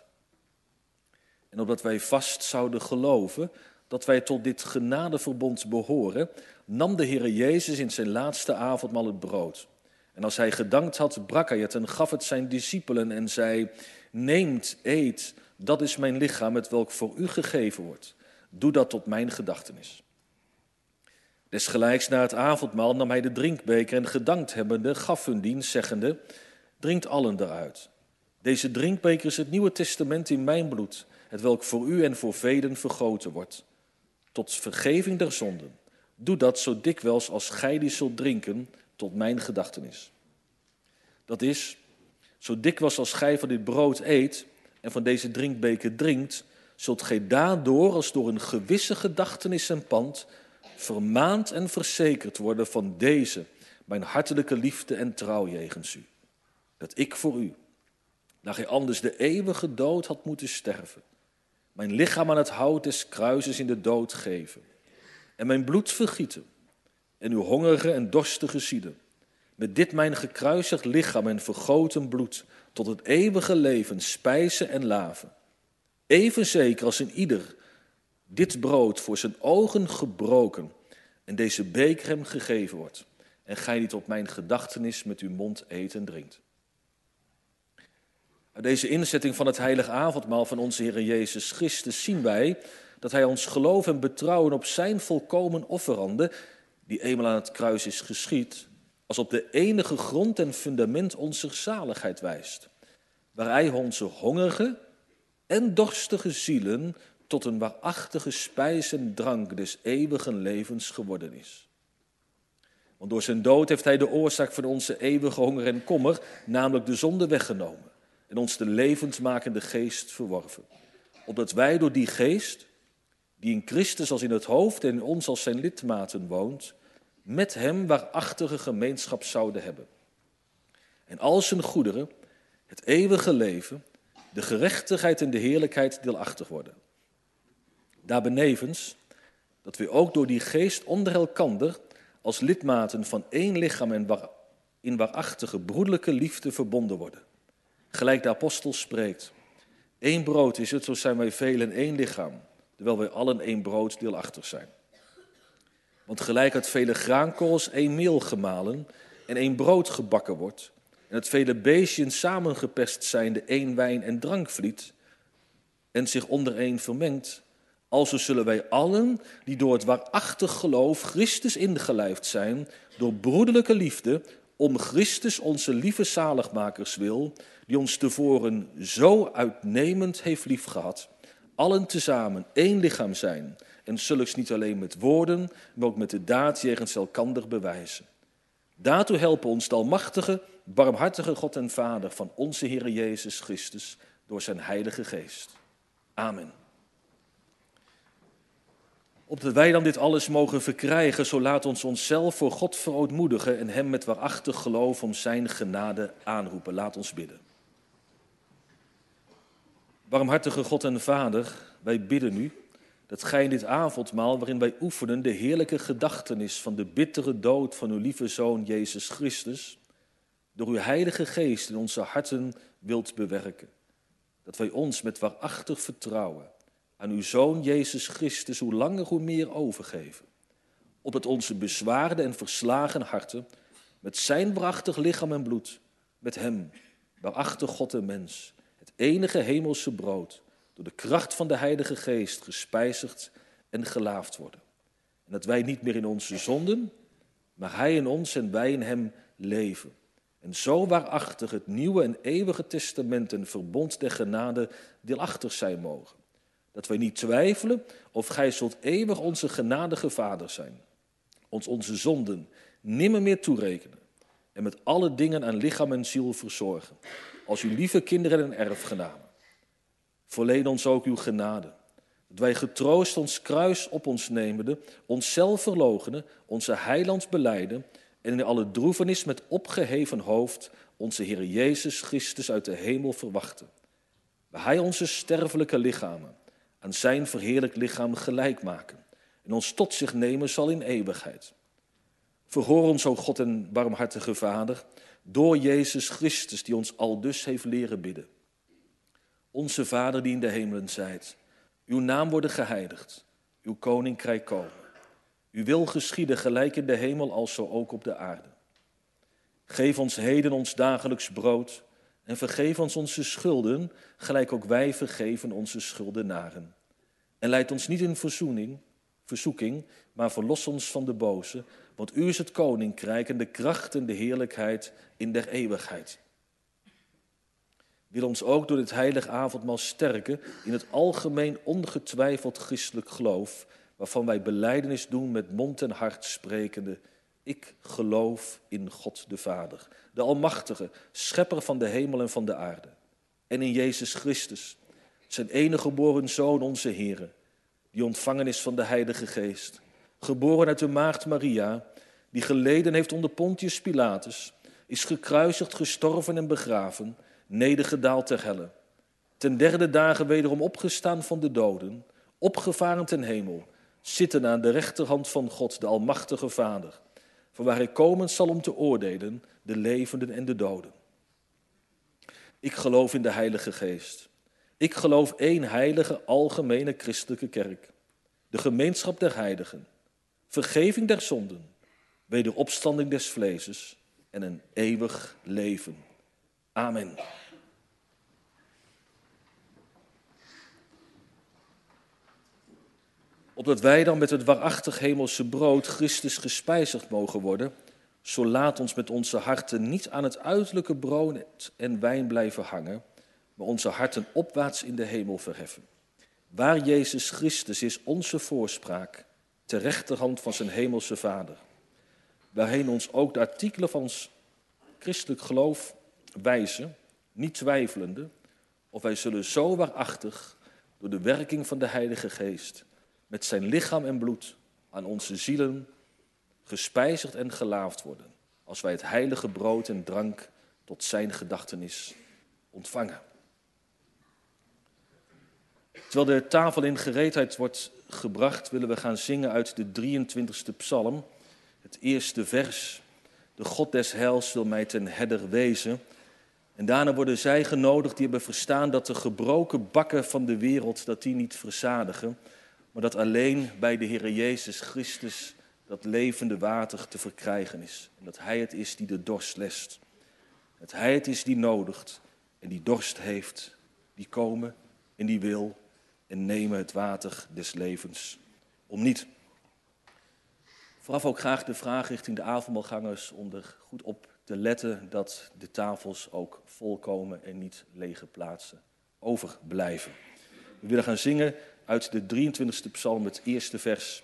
S1: En opdat wij vast zouden geloven dat wij tot dit genadeverbond behoren, nam de Heere Jezus in zijn laatste avondmaal het brood. En als hij gedankt had, brak hij het en gaf het zijn discipelen en zei, neemt, eet, dat is mijn lichaam, het welk voor u gegeven wordt. Doe dat tot mijn gedachtenis. Desgelijks na het avondmaal nam hij de drinkbeker en gedankt hebbende, gaf hun dienst, zeggende, drinkt allen eruit. Deze drinkbeker is het Nieuwe Testament in mijn bloed, het welk voor u en voor velen vergoten wordt, tot vergeving der zonden. Doe dat zo dikwijls als gij die zult drinken, tot mijn gedachtenis. Dat is, zo dikwijls als gij van dit brood eet en van deze drinkbeker drinkt, zult gij daardoor als door een gewisse gedachtenis en pand vermaand en verzekerd worden van deze, mijn hartelijke liefde en trouw jegens u. Dat ik voor u, daar gij anders de eeuwige dood had moeten sterven, mijn lichaam aan het hout des kruises in de dood geven en mijn bloed vergieten en uw hongerige en dorstige zielen, met dit mijn gekruisigd lichaam en vergoten bloed tot het eeuwige leven spijzen en laven. Even zeker als in ieder dit brood voor zijn ogen gebroken en deze beker hem gegeven wordt. En gij die tot mijn gedachtenis met uw mond eet en drinkt. Uit deze inzetting van het heilige avondmaal van onze Heer Jezus Christus zien wij dat hij ons geloof en betrouwen op zijn volkomen offerande, die eenmaal aan het kruis is geschied, als op de enige grond en fundament onze zaligheid wijst, waar hij onze hongerige en dorstige zielen tot een waarachtige spijs en drank des eeuwigen levens geworden is. Want door zijn dood heeft hij de oorzaak van onze eeuwige honger en kommer, namelijk de zonde, weggenomen en ons de levendmakende geest verworven. Opdat wij door die geest, die in Christus als in het hoofd en in ons als zijn lidmaten woont, met hem waarachtige gemeenschap zouden hebben. En al zijn goederen, het eeuwige leven, de gerechtigheid en de heerlijkheid deelachtig worden. Daarbenevens dat we ook door die geest onder elkander als lidmaten van één lichaam en in waarachtige broederlijke liefde verbonden worden. Gelijk de apostel spreekt, één brood is het, zo zijn wij velen één lichaam, terwijl wij allen één brood deelachtig zijn. Want gelijk uit vele graankools één meel gemalen en één brood gebakken wordt, en uit vele beestjen samengeperst zijnde één wijn en drank vliet, en zich onder één vermengt, alzo zullen wij allen, die door het waarachtig geloof Christus ingelijfd zijn, door broederlijke liefde om Christus onze lieve zaligmakers wil, die ons tevoren zo uitnemend heeft liefgehad, allen tezamen één lichaam zijn en zulks niet alleen met woorden, maar ook met de daad jegens elkander bewijzen. Daartoe helpen ons de almachtige, barmhartige God en Vader van onze Heer Jezus Christus door zijn Heilige Geest. Amen. Opdat wij dan dit alles mogen verkrijgen, zo laat ons onszelf voor God verootmoedigen en hem met waarachtig geloof om zijn genade aanroepen. Laat ons bidden. Barmhartige God en Vader, wij bidden u dat gij in dit avondmaal waarin wij oefenen de heerlijke gedachtenis van de bittere dood van uw lieve Zoon Jezus Christus, door uw Heilige Geest in onze harten wilt bewerken. Dat wij ons met waarachtig vertrouwen aan uw Zoon Jezus Christus hoe langer hoe meer overgeven. Opdat onze bezwaarde en verslagen harten met zijn waarachtig lichaam en bloed, met hem, waarachtig God en mens, het enige hemelse brood, door de kracht van de Heilige Geest gespijzigd en gelaafd worden. En dat wij niet meer in onze zonden, maar hij in ons en wij in hem leven. En zo waarachtig het nieuwe en eeuwige testament en verbond der genade deelachtig zijn mogen. Dat wij niet twijfelen of gij zult eeuwig onze genadige Vader zijn. Ons onze zonden nimmer meer toerekenen. En met alle dingen aan lichaam en ziel verzorgen. Als uw lieve kinderen en erfgenamen. Verleen ons ook uw genade. Dat wij getroost ons kruis op ons nemende, onszelf verloochenen, onze heiland belijden en in alle droefenis met opgeheven hoofd onze Heer Jezus Christus uit de hemel verwachten. Waar hij onze sterfelijke lichamen aan zijn verheerlijk lichaam gelijk maken en ons tot zich nemen zal in eeuwigheid. Verhoor ons, o God en barmhartige Vader, door Jezus Christus die ons aldus heeft leren bidden. Onze Vader die in de hemelen zijt, uw naam worden geheiligd, uw koninkrijk komen. Uw wil geschieden gelijk in de hemel als zo ook op de aarde. Geef ons heden ons dagelijks brood en vergeef ons onze schulden, gelijk ook wij vergeven onze schuldenaren. En leid ons niet in verzoeking, maar verlos ons van de boze, want u is het koninkrijk en de kracht en de heerlijkheid in der eeuwigheid. Wil ons ook door dit heilig avondmaal sterken in het algemeen ongetwijfeld christelijk geloof, waarvan wij belijdenis doen met mond en hart sprekende. Ik geloof in God de Vader, de Almachtige, schepper van de hemel en van de aarde. En in Jezus Christus, zijn enige geboren Zoon, onze Heere, die ontvangen is van de Heilige Geest. Geboren uit de maagd Maria, die geleden heeft onder Pontius Pilatus, is gekruisigd, gestorven en begraven, nedergedaald ter helle. Ten derde dagen wederom opgestaan van de doden, opgevaren ten hemel, zitten aan de rechterhand van God, de Almachtige Vader, vanwaar hij komen zal om te oordelen de levenden en de doden. Ik geloof in de Heilige Geest. Ik geloof één heilige, algemene christelijke kerk, de gemeenschap der heiligen, vergeving der zonden, wederopstanding des vleeses en een eeuwig leven. Amen. Opdat wij dan met het waarachtig hemelse brood Christus gespijzigd mogen worden, zo laat ons met onze harten niet aan het uiterlijke brood en wijn blijven hangen, maar onze harten opwaarts in de hemel verheffen. Waar Jezus Christus is onze voorspraak, ter rechterhand van zijn hemelse Vader, waarheen ons ook de artikelen van ons christelijk geloof wijzen, niet twijfelende, of wij zullen zo waarachtig door de werking van de Heilige Geest met zijn lichaam en bloed aan onze zielen gespijzigd en gelaafd worden, als wij het heilige brood en drank tot zijn gedachtenis ontvangen. Terwijl de tafel in gereedheid wordt gebracht, willen we gaan zingen uit de 23e psalm, het eerste vers. De God des heils wil mij ten herder wezen. En daarna worden zij genodigd die hebben verstaan dat de gebroken bakken van de wereld, dat die niet verzadigen, maar dat alleen bij de Heer Jezus Christus dat levende water te verkrijgen is. En dat Hij het is die de dorst lest. Dat Hij het is die nodigt en die dorst heeft, die komen en die wil en nemen het water des levens om niet. Vooraf ook graag de vraag richting de avondmaalgangers om er goed op te letten dat de tafels ook volkomen en niet lege plaatsen overblijven. We willen gaan zingen uit de 23e psalm, het eerste vers.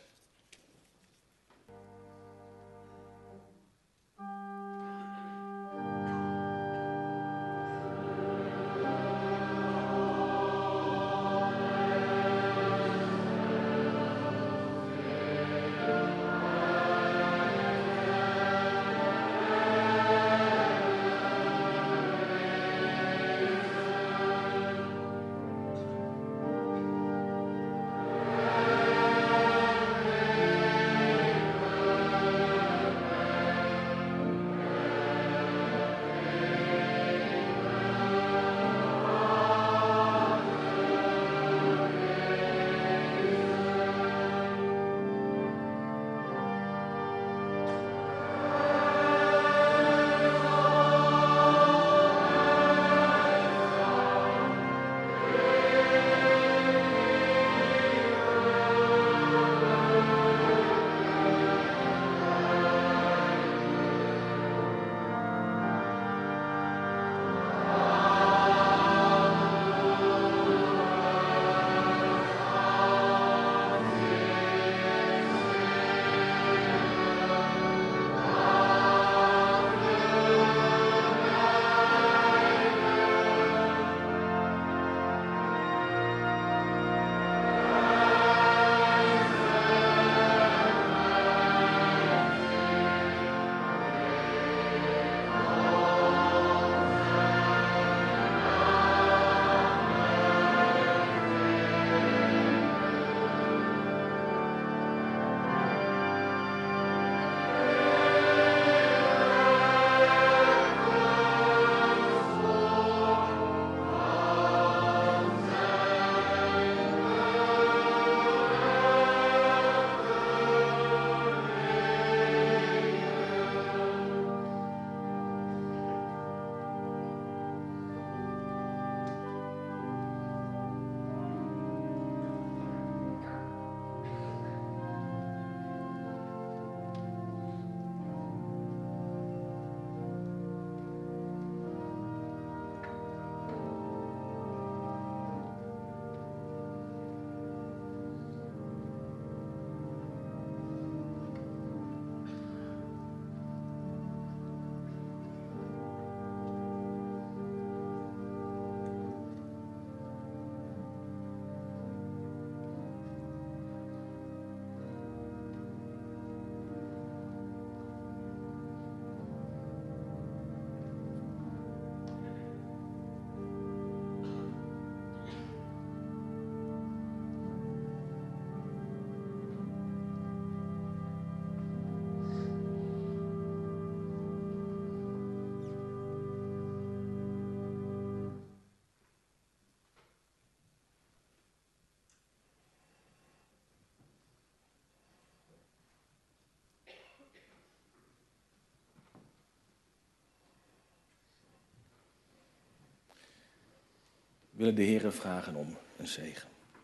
S1: We willen de Heere vragen om een zegen.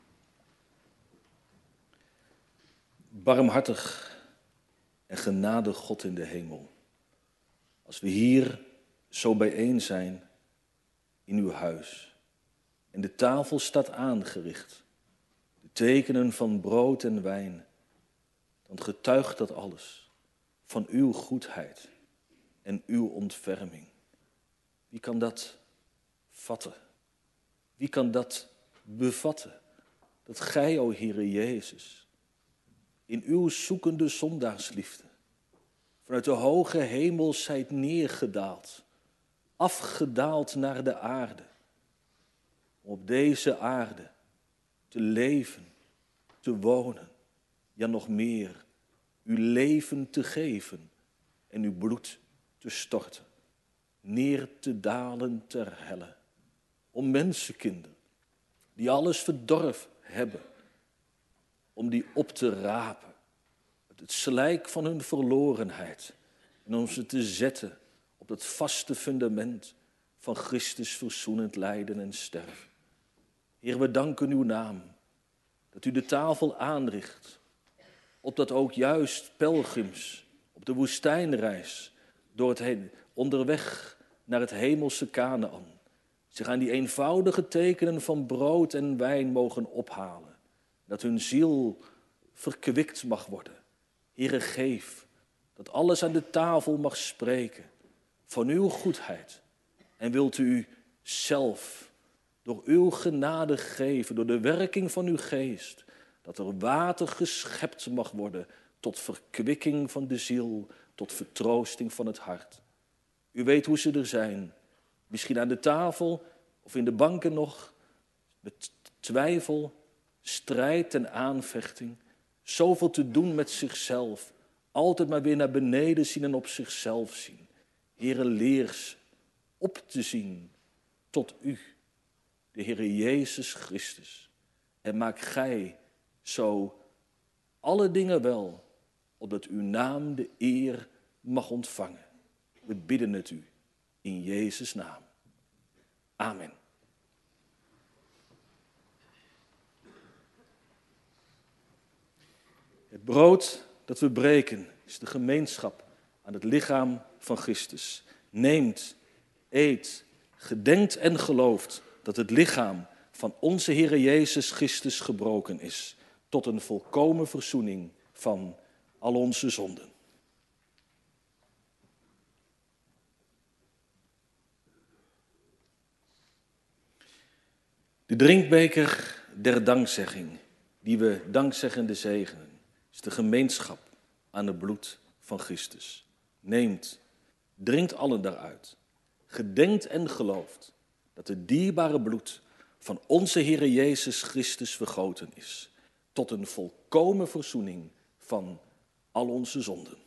S1: Barmhartig en genadig God in de hemel, als we hier zo bijeen zijn in uw huis en de tafel staat aangericht, de tekenen van brood en wijn, dan getuigt dat alles van uw goedheid en uw ontferming. Wie kan dat vatten? Wie kan dat bevatten? Dat gij, o Heere Jezus, in uw zoekende zondaarsliefde vanuit de hoge hemel zijt neergedaald, afgedaald naar de aarde, om op deze aarde te leven, te wonen, ja nog meer, uw leven te geven en uw bloed te storten, neer te dalen ter helle, om mensenkinderen die alles verdorven hebben, om die op te rapen, het slijk van hun verlorenheid, en om ze te zetten op dat vaste fundament van Christus verzoenend lijden en sterven. Heer, we danken uw naam, dat u de tafel aanricht, opdat ook juist pelgrims op de woestijnreis door het onderweg naar het hemelse Kanaän zich aan die eenvoudige tekenen van brood en wijn mogen ophalen. Dat hun ziel verkwikt mag worden. Heere, geef dat alles aan de tafel mag spreken van uw goedheid. En wilt u zelf door uw genade geven, door de werking van uw geest, dat er water geschept mag worden tot verkwikking van de ziel, tot vertroosting van het hart. U weet hoe ze er zijn. Misschien aan de tafel of in de banken nog, met twijfel, strijd en aanvechting. Zoveel te doen met zichzelf. Altijd maar weer naar beneden zien en op zichzelf zien. Heere, leer ze op te zien tot u, de Heere Jezus Christus. En maak gij zo alle dingen wel, opdat uw naam de eer mag ontvangen. We bidden het u in Jezus' naam. Amen. Het brood dat we breken is de gemeenschap aan het lichaam van Christus. Neemt, eet, gedenkt en gelooft dat het lichaam van onze Heere Jezus Christus gebroken is, tot een volkomen verzoening van al onze zonden. De drinkbeker der dankzegging, die we dankzeggende zegenen, is de gemeenschap aan het bloed van Christus. Neemt, drinkt allen daaruit. Gedenkt en gelooft dat het dierbare bloed van onze Heere Jezus Christus vergoten is, tot een volkomen verzoening van al onze zonden.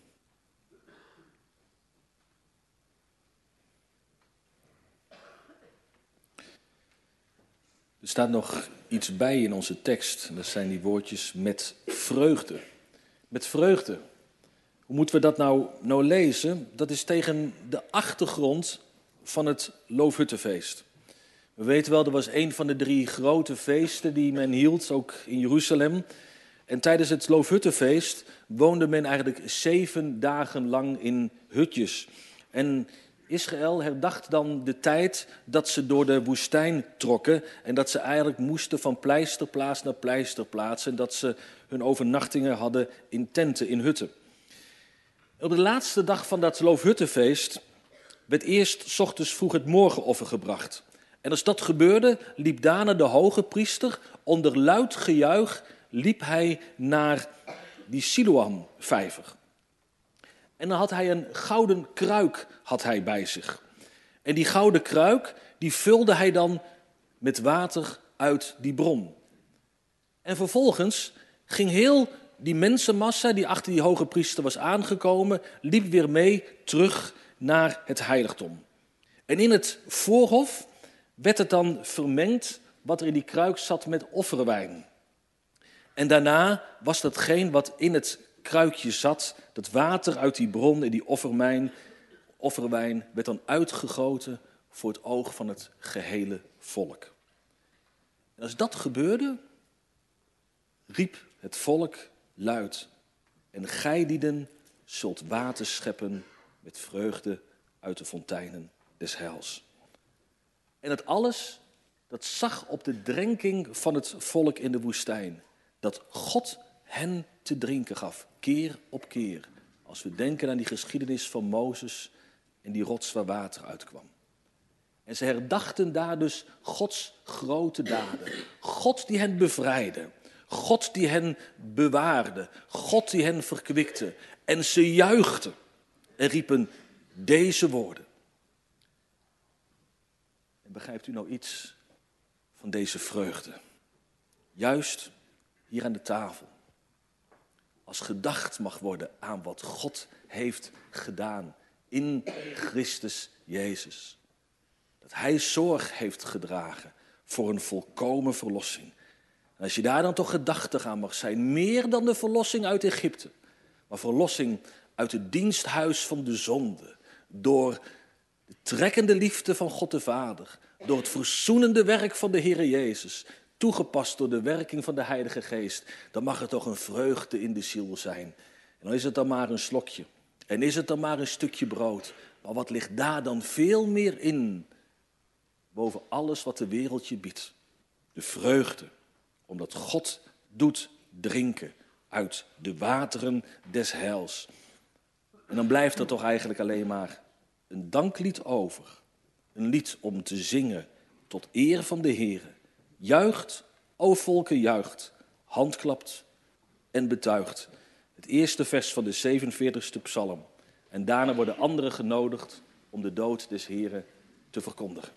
S1: Er staat nog iets bij in onze tekst. En dat zijn die woordjes met vreugde. Met vreugde. Hoe moeten we dat nou lezen? Dat is tegen de achtergrond van het Loofhuttenfeest. We weten wel, er was een van de 3 grote feesten die men hield, ook in Jeruzalem. En tijdens het Loofhuttenfeest woonde men eigenlijk 7 dagen lang in hutjes. En Israël herdacht dan de tijd dat ze door de woestijn trokken en dat ze eigenlijk moesten van pleisterplaats naar pleisterplaats en dat ze hun overnachtingen hadden in tenten, in hutten. Op de laatste dag van dat Loofhuttenfeest werd eerst 's ochtends vroeg het morgenoffer gebracht. En als dat gebeurde, liep daarna de hoge priester onder luid gejuich liep hij naar die Siloam-vijver. En dan had hij een gouden kruik bij zich. En die gouden kruik, die vulde hij dan met water uit die bron. En vervolgens ging heel die mensenmassa die achter die hoge priester was aangekomen, liep weer mee terug naar het heiligdom. En in het voorhof werd het dan vermengd wat er in die kruik zat met offerwijn. En daarna was datgene wat in het kruikje zat, dat water uit die bron en die offerwijn werd dan uitgegoten voor het oog van het gehele volk. En als dat gebeurde, riep het volk luid: en gij lieden zult water scheppen met vreugde uit de fonteinen des heils. En dat alles, dat zag op de drenking van het volk in de woestijn. Dat God hen te drinken gaf, keer op keer. Als we denken aan die geschiedenis van Mozes en die rots waar water uitkwam. En ze herdachten daar dus Gods grote daden. God die hen bevrijdde. God die hen bewaarde. God die hen verkwikte. En ze juichten en riepen deze woorden. En begrijpt u nou iets van deze vreugde? Juist hier aan de tafel. Als gedacht mag worden aan wat God heeft gedaan in Christus Jezus. Dat hij zorg heeft gedragen voor een volkomen verlossing. En als je daar dan toch gedachtig aan mag zijn, meer dan de verlossing uit Egypte, maar verlossing uit het diensthuis van de zonde, door de trekkende liefde van God de Vader, door het verzoenende werk van de Heere Jezus, toegepast door de werking van de Heilige Geest, dan mag er toch een vreugde in de ziel zijn. En dan is het dan maar een slokje. En is het dan maar een stukje brood? Maar wat ligt daar dan veel meer in? Boven alles wat de wereld je biedt. De vreugde, omdat God doet drinken uit de wateren des heils. En dan blijft er toch eigenlijk alleen maar een danklied over. Een lied om te zingen tot eer van de Heere. Juicht, o volken, juicht, handklapt en betuigt. Het eerste vers van de 47e psalm. En daarna worden anderen genodigd om de dood des Heeren te verkondigen.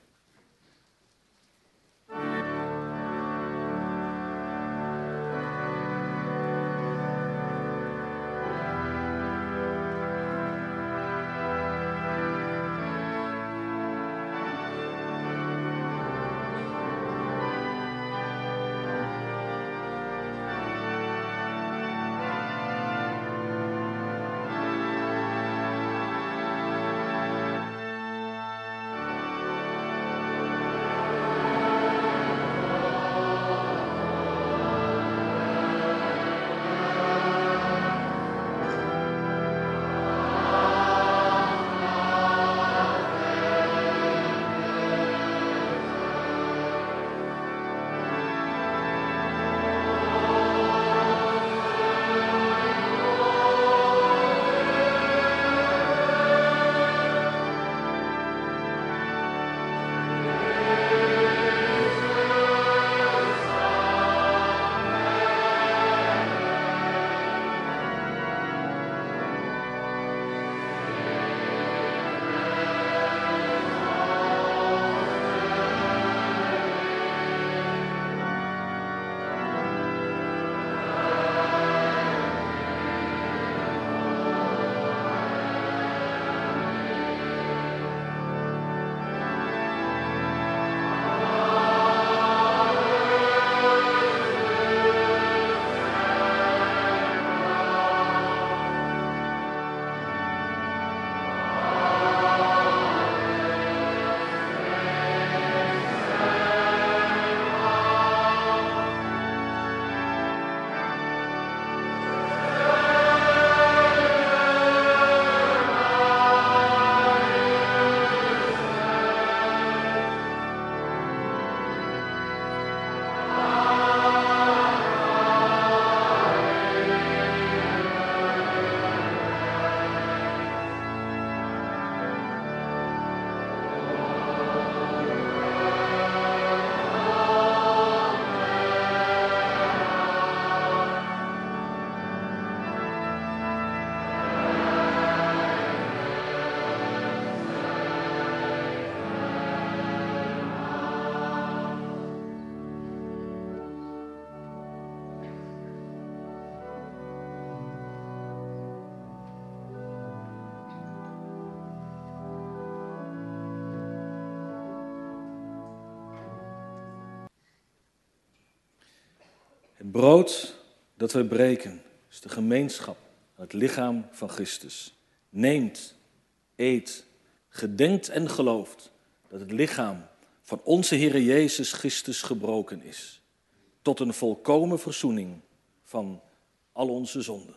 S1: Het brood dat wij breken is de gemeenschap aan het lichaam van Christus. Neemt, eet, gedenkt en gelooft dat het lichaam van onze Heere Jezus Christus gebroken is. Tot een volkomen verzoening van al onze zonden.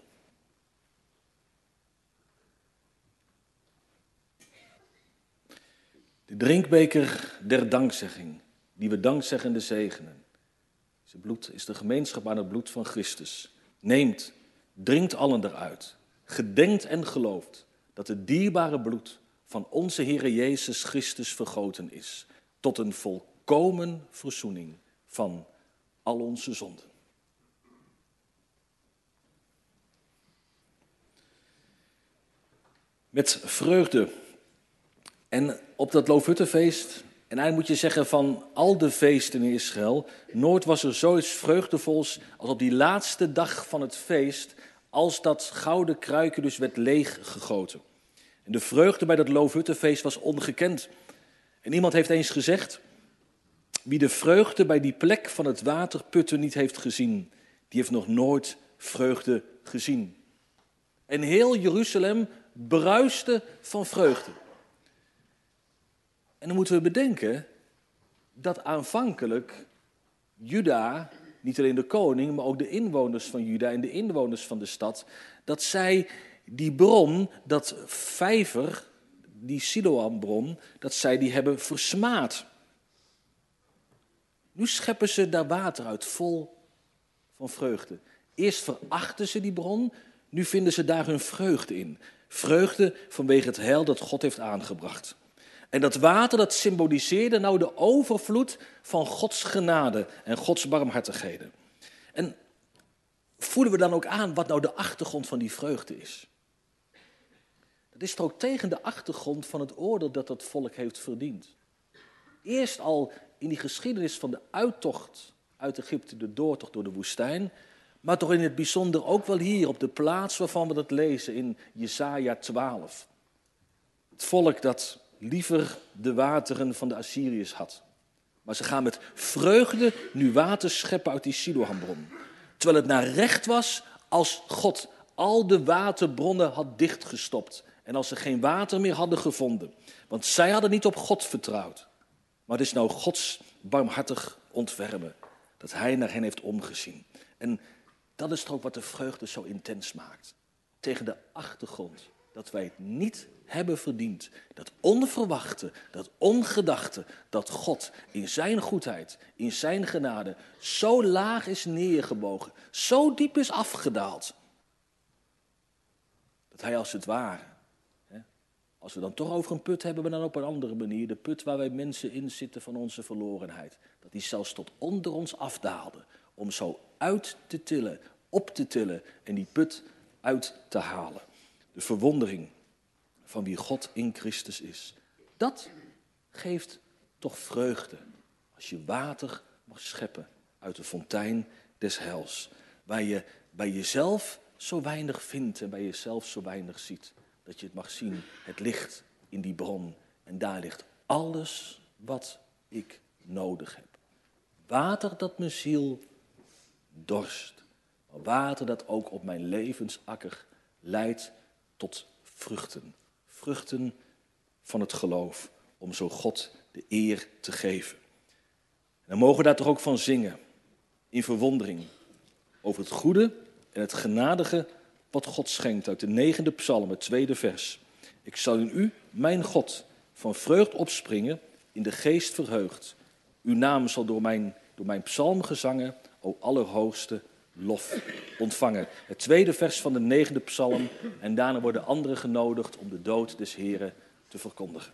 S1: De drinkbeker der dankzegging, die we dankzeggende zegenen. Zijn bloed is de gemeenschap aan het bloed van Christus. Neemt, drinkt allen eruit. Gedenkt en gelooft dat het dierbare bloed van onze Heere Jezus Christus vergoten is. Tot een volkomen verzoening van al onze zonden. Met vreugde. En op dat Loofhuttenfeest, en eigenlijk moet je zeggen van al de feesten in Israël, nooit was er zoiets vreugdevols als op die laatste dag van het feest, als dat gouden kruikje dus werd leeggegoten. En de vreugde bij dat Loofhuttenfeest was ongekend. En iemand heeft eens gezegd, wie de vreugde bij die plek van het waterputten niet heeft gezien, die heeft nog nooit vreugde gezien. En heel Jeruzalem bruiste van vreugde. En dan moeten we bedenken dat aanvankelijk Juda, niet alleen de koning, maar ook de inwoners van Juda en de inwoners van de stad, dat zij
S3: Die bron, dat vijver, die Siloambron, dat zij die hebben versmaad. Nu scheppen ze daar water uit, vol van vreugde. Eerst verachten ze die bron, nu vinden ze daar hun vreugde in. Vreugde vanwege het heil dat God heeft aangebracht. En dat water, dat symboliseerde nou de overvloed van Gods genade en Gods barmhartigheden. En voelen we dan ook aan wat nou de achtergrond van die vreugde is? Dat is er ook tegen de achtergrond van het oordeel dat dat volk heeft verdiend. Eerst al in die geschiedenis van de uittocht uit Egypte, de doortocht door de woestijn, maar toch in het bijzonder ook wel hier op de plaats waarvan we dat lezen in Jesaja 12. Het volk dat liever de wateren van de Assyriërs had. Maar ze gaan met vreugde nu water scheppen uit die Siloambron. Terwijl het naar recht was als God al de waterbronnen had dichtgestopt. En als ze geen water meer hadden gevonden. Want zij hadden niet op God vertrouwd. Maar het is nou Gods barmhartig ontfermen. Dat hij naar hen heeft omgezien. En dat is toch ook wat de vreugde zo intens maakt. Tegen de achtergrond dat wij het niet hebben verdiend. Dat onverwachte, dat ongedachte, dat God in zijn goedheid, in zijn genade zo laag is neergebogen, zo diep is afgedaald. Dat hij als het ware, als we dan toch over een put hebben, maar dan op een andere manier, de put waar wij mensen in zitten van onze verlorenheid, dat hij zelfs tot onder ons afdaalde, om zo uit te tillen, op te tillen en die put uit te halen. De verwondering van wie God in Christus is. Dat geeft toch vreugde als je water mag scheppen uit de fontein des heils. Waar je bij jezelf zo weinig vindt en bij jezelf zo weinig ziet. Dat je het mag zien, het ligt in die bron. En daar ligt alles wat ik nodig heb. Water dat mijn ziel dorst. Maar water dat ook op mijn levensakker leidt tot vruchten. Vruchten van het geloof, om zo God de eer te geven. En dan mogen we daar toch ook van zingen, in verwondering over het goede en het genadige wat God schenkt. Uit de 9e psalm, het 2e vers. Ik zal in u, mijn God, van vreugd opspringen, in de geest verheugd. Uw naam zal door mijn psalmgezangen, o Allerhoogste, lof ontvangen. Het 2e vers van de 9e psalm. En daarna worden anderen genodigd om de dood des Heren te verkondigen.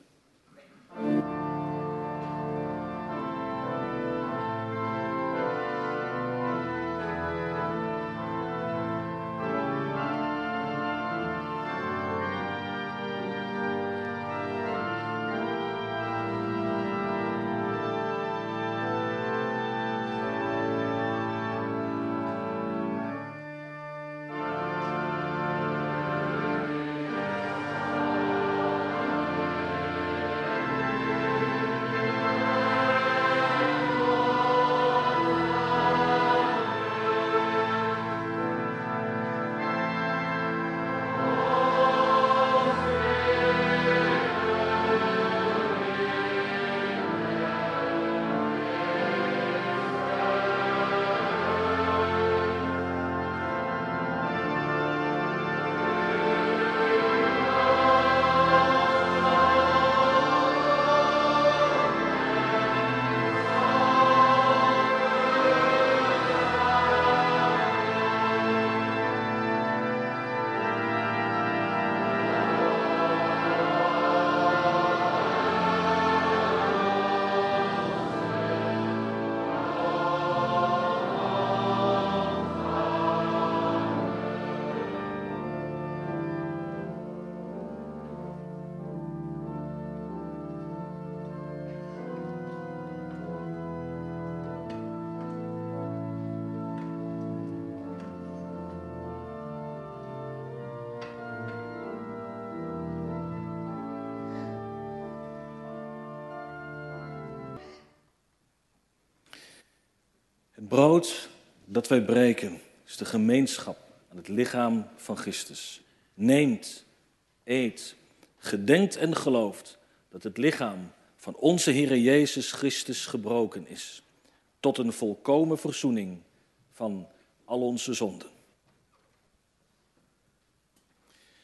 S3: Het brood dat wij breken is de gemeenschap aan het lichaam van Christus. Neemt, eet, gedenkt en gelooft dat het lichaam van onze Heere Jezus Christus gebroken is. Tot een volkomen verzoening van al onze zonden.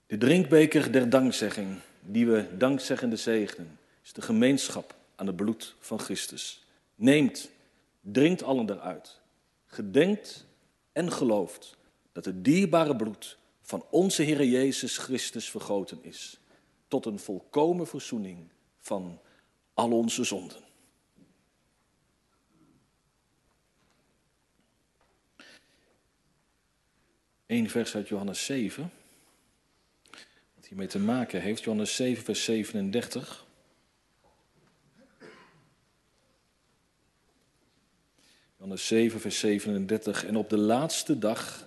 S3: De drinkbeker der dankzegging, die we dankzeggende zegenen, is de gemeenschap aan het bloed van Christus. Neemt, drinkt allen eruit. Gedenkt en gelooft dat het dierbare bloed van onze Heer Jezus Christus vergoten is, tot een volkomen verzoening van al onze zonden. Eén vers uit Johannes 7, wat hiermee te maken heeft, Johannes 7, vers 37. Johannes 7, vers 37. En op de laatste dag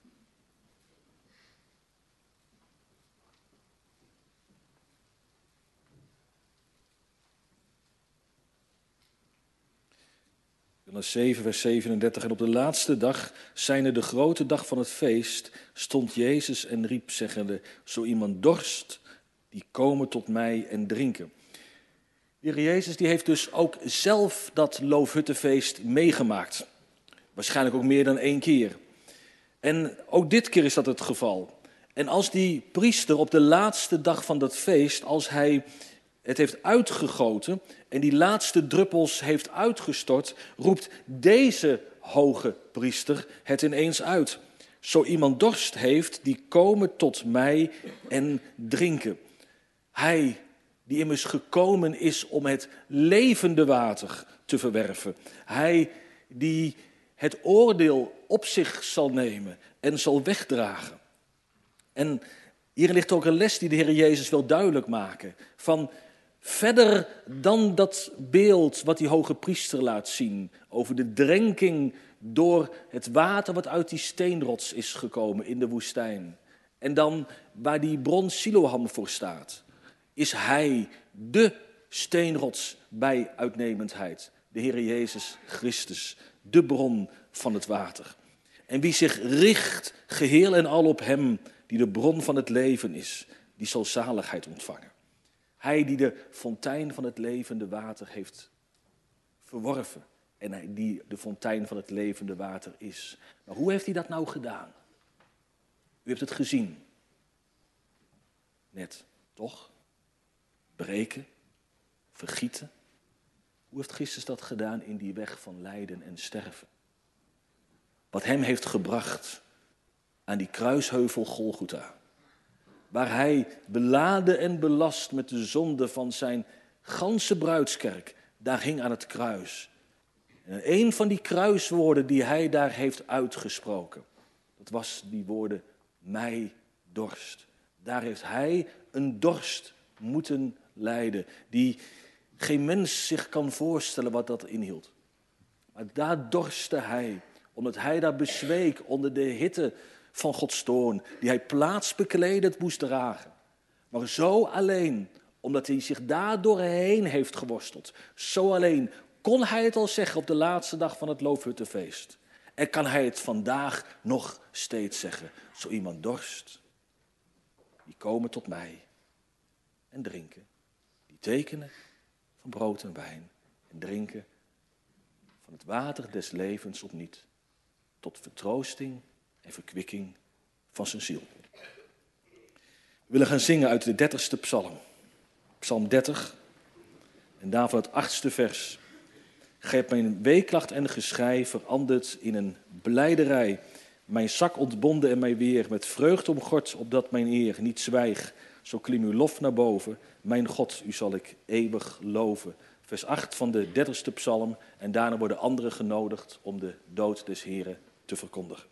S3: Johannes 7, vers 37. En op de laatste dag, zijnde de grote dag van het feest, stond Jezus en riep, zeggende, zo iemand dorst, die komen tot mij en drinken. De Heer Jezus die heeft dus ook zelf dat Loofhuttenfeest meegemaakt. Waarschijnlijk ook meer dan 1 keer. En ook dit keer is dat het geval. En als die priester op de laatste dag van dat feest, als hij het heeft uitgegoten en die laatste druppels heeft uitgestort, roept deze hoge priester het ineens uit. Zo iemand dorst heeft, die komen tot mij en drinken. Hij die immers gekomen is om het levende water te verwerven. Hij die het oordeel op zich zal nemen en zal wegdragen. En hier ligt ook een les die de Heer Jezus wil duidelijk maken. Van verder dan dat beeld wat die hoge priester laat zien, over de drenking door het water wat uit die steenrots is gekomen in de woestijn. En dan waar die bron Siloam voor staat, is hij de steenrots bij uitnemendheid. De Heer Jezus Christus, de bron van het water. En wie zich richt geheel en al op hem, die de bron van het leven is, die zal zaligheid ontvangen. Hij die de fontein van het levende water heeft verworven. En hij die de fontein van het levende water is. Maar hoe heeft hij dat nou gedaan? U hebt het gezien. Net, toch? Breken, vergieten. Hoe heeft Christus dat gedaan in die weg van lijden en sterven? Wat hem heeft gebracht aan die kruisheuvel Golgotha. Waar hij beladen en belast met de zonde van zijn ganse bruidskerk, daar hing aan het kruis. En een van die kruiswoorden die hij daar heeft uitgesproken, dat was die woorden, mij dorst. Daar heeft hij een dorst moeten lijden, die geen mens zich kan voorstellen wat dat inhield. Maar daar dorstte hij, omdat hij daar bezweek onder de hitte van Gods toorn, die hij plaatsbekledend moest dragen. Maar zo alleen, omdat hij zich daar doorheen heeft geworsteld, zo alleen kon hij het al zeggen op de laatste dag van het Loofhuttenfeest. En kan hij het vandaag nog steeds zeggen. Zo iemand dorst, die komen tot mij en drinken. Die tekenen van brood en wijn en drinken van het water des levens opniet, tot vertroosting en verkwikking van zijn ziel. We willen gaan zingen uit de 30ste psalm. Psalm 30 en daarvan het 8ste vers. Gij hebt mijn weeklacht en geschrei veranderd in een blijderij. Mijn zak ontbonden en mij weer met vreugde omgord, opdat mijn eer niet zwijg. Zo klim uw lof naar boven. Mijn God, u zal ik eeuwig loven. Vers 8 van de 30ste psalm. En daarna worden anderen genodigd om de dood des Heren te verkondigen.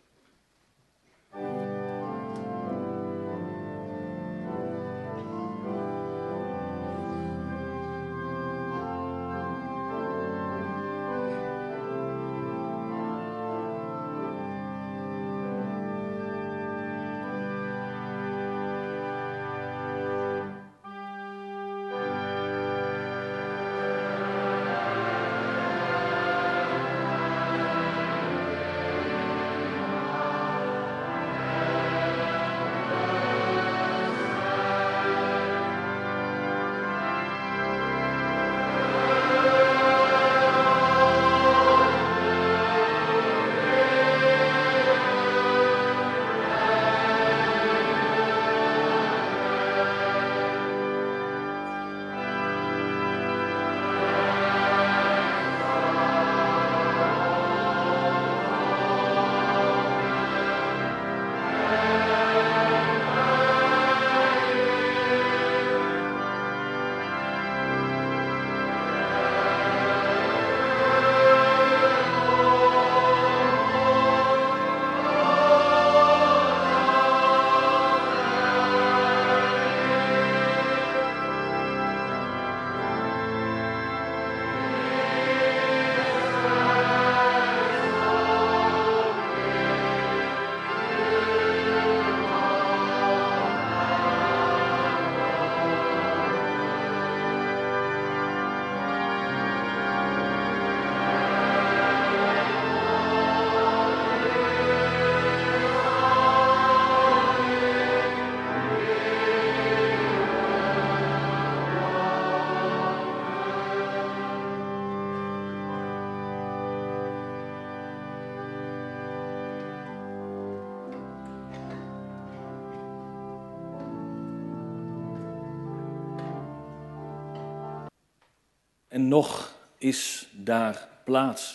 S3: en nog is daar plaats.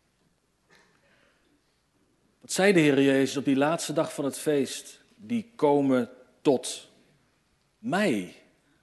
S3: Wat zei de Heer Jezus op die laatste dag van het feest? Die komen tot mij.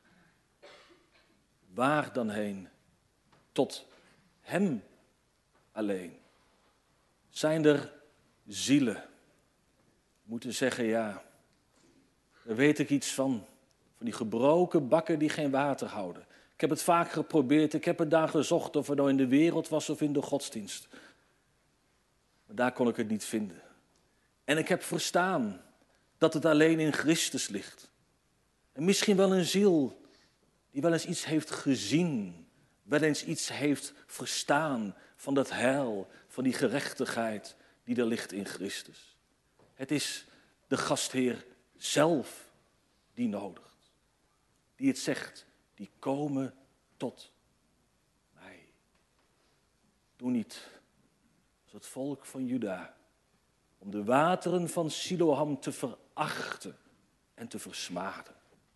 S3: Waar dan heen? Tot hem alleen. Zijn er zielen? Moeten zeggen, ja, daar weet ik iets van. Van die gebroken bakken die geen water houden. Ik heb het vaak geprobeerd, ik heb het daar gezocht, of het nou in de wereld was of in de godsdienst. Maar daar kon ik het niet vinden. En ik heb verstaan dat het alleen in Christus ligt. En misschien wel een ziel die wel eens iets heeft gezien, wel eens iets heeft verstaan van dat heil, van die gerechtigheid die er ligt in Christus. Het is de gastheer zelf die nodigt, die het zegt, die komen tot mij. Doe niet als het volk van Juda, om de wateren van Siloam te verachten en te versmaden.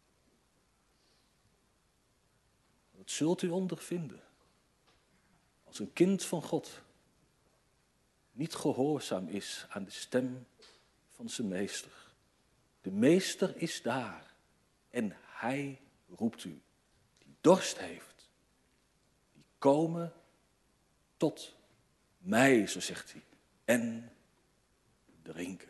S3: Dat zult u ondervinden als een kind van God niet gehoorzaam is aan de stem van zijn meester. De meester is daar en hij roept u, die dorst heeft, die komen tot mij, zo zegt hij, en drinken.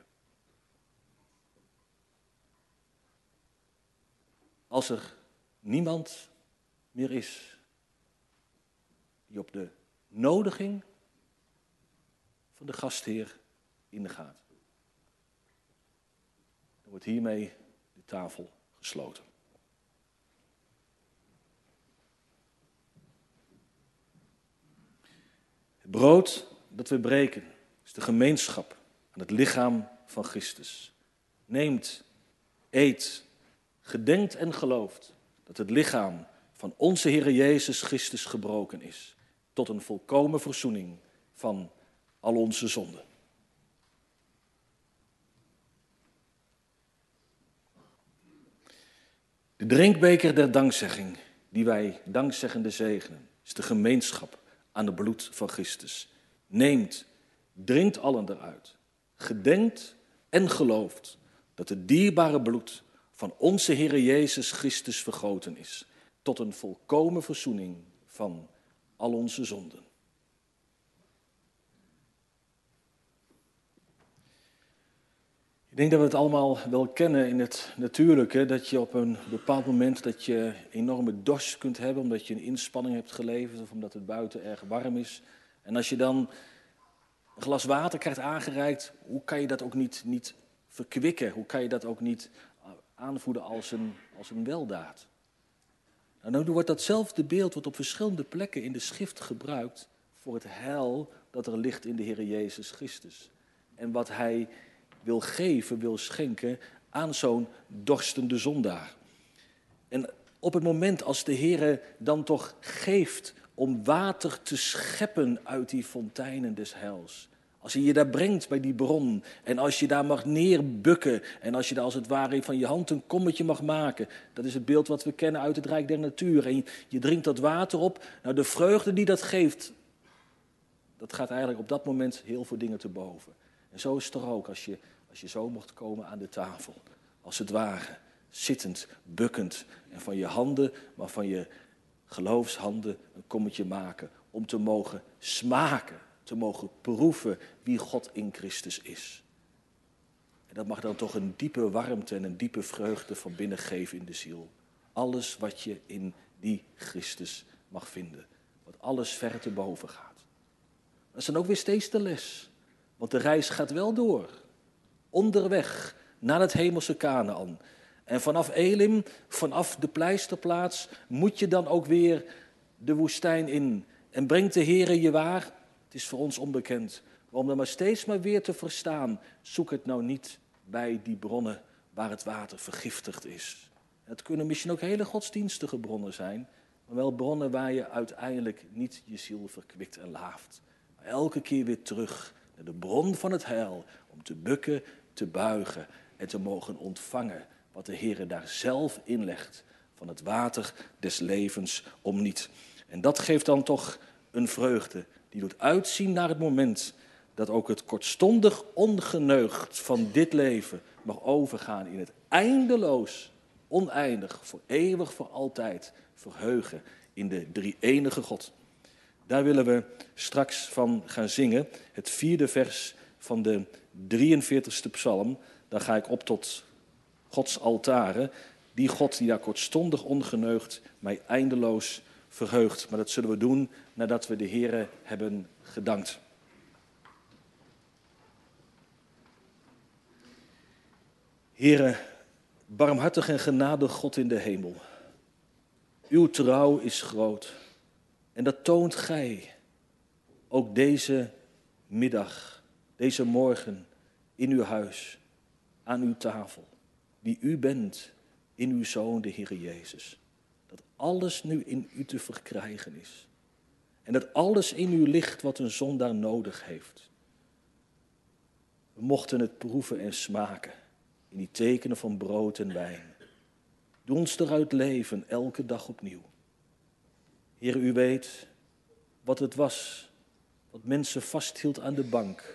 S3: Als er niemand meer is die op de nodiging van de gastheer ingaat, dan wordt hiermee de tafel gesloten. Het brood dat we breken is de gemeenschap aan het lichaam van Christus. Neemt, eet, gedenkt en gelooft dat het lichaam van onze Heere Jezus Christus gebroken is, tot een volkomen verzoening van al onze zonden. De drinkbeker der dankzegging, die wij dankzeggende zegenen, is de gemeenschap aan het bloed van Christus. Neemt, drinkt allen eruit, gedenkt en gelooft dat het dierbare bloed van onze Heere Jezus Christus vergoten is, tot een volkomen verzoening van al onze zonden. Ik denk dat we het allemaal wel kennen in het natuurlijke, dat je op een bepaald moment dat je enorme dorst kunt hebben, omdat je een inspanning hebt geleverd of omdat het buiten erg warm is. En als je dan een glas water krijgt aangereikt, hoe kan je dat ook niet verkwikken? Hoe kan je dat ook niet aanvoelen als een weldaad? Nou, nu wordt datzelfde beeld wordt op verschillende plekken in de schrift gebruikt voor het heil dat er ligt in de Heer Jezus Christus. En wat hij wil geven, wil schenken aan zo'n dorstende zondaar. En op het moment als de Heer dan toch geeft om water te scheppen uit die fonteinen des heils. Als hij je daar brengt bij die bron en als je daar mag neerbukken en als je daar als het ware van je hand een kommetje mag maken. Dat is het beeld wat we kennen uit het Rijk der Natuur. En je drinkt dat water op. Nou, de vreugde die dat geeft, dat gaat eigenlijk op dat moment heel veel dingen te boven. En zo is het er ook als je zo mocht komen aan de tafel. Als het ware, zittend, bukkend en van je handen, maar van je geloofshanden een kommetje maken. Om te mogen smaken, te mogen proeven wie God in Christus is. En dat mag dan toch een diepe warmte en een diepe vreugde van binnen geven in de ziel. Alles wat je in die Christus mag vinden. Wat alles ver te boven gaat. Dat is dan ook weer steeds de les. Want de reis gaat wel door. Onderweg naar het hemelse Kanaän. En vanaf Elim, vanaf de pleisterplaats, moet je dan ook weer de woestijn in. En brengt de Heere je waar? Het is voor ons onbekend. Maar om dan maar steeds maar weer te verstaan, zoek het nou niet bij die bronnen waar het water vergiftigd is. Het kunnen misschien ook hele godsdienstige bronnen zijn, maar wel bronnen waar je uiteindelijk niet je ziel verkwikt en laaft. Maar elke keer weer terug naar de bron van het heil, om te bukken, te buigen en te mogen ontvangen wat de Heere daar zelf inlegt van het water des levens om niet. En dat geeft dan toch een vreugde. Die doet uitzien naar het moment dat ook het kortstondig ongeneugd van dit leven mag overgaan in het eindeloos, oneindig, voor eeuwig, voor altijd verheugen in de drie-enige God. Daar willen we straks van gaan zingen, het 4e vers van de 43ste psalm. Dan ga ik op tot Gods altaren, die God die daar kortstondig ongeneugd mij eindeloos verheugt. Maar dat zullen we doen nadat we de Heere hebben gedankt. Heere, barmhartig en genadig God in de hemel. Uw trouw is groot en dat toont gij ook deze middag, deze morgen in uw huis, aan uw tafel, die u bent in uw Zoon, de Heere Jezus. Dat alles nu in u te verkrijgen is. En dat alles in u ligt wat een zondaar nodig heeft. We mochten het proeven en smaken in die tekenen van brood en wijn. Doe ons eruit leven, elke dag opnieuw. Heer, u weet wat het was, wat mensen vasthield aan de bank.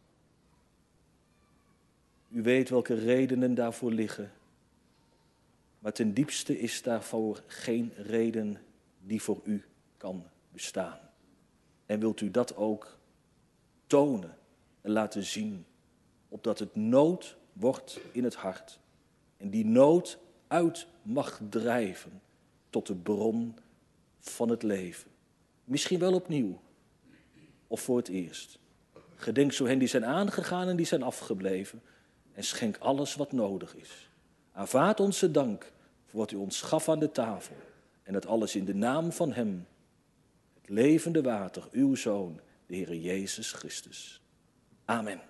S3: U weet welke redenen daarvoor liggen. Maar ten diepste is daarvoor geen reden die voor u kan bestaan. En wilt u dat ook tonen en laten zien, opdat het nood wordt in het hart. En die nood uit mag drijven tot de bron van het leven. Misschien wel opnieuw, of voor het eerst. Gedenk zo hen die zijn aangegaan en die zijn afgebleven. En schenk alles wat nodig is. Aanvaard onze dank voor wat u ons gaf aan de tafel. En dat alles in de naam van hem, het levende water, uw Zoon, de Heere Jezus Christus. Amen.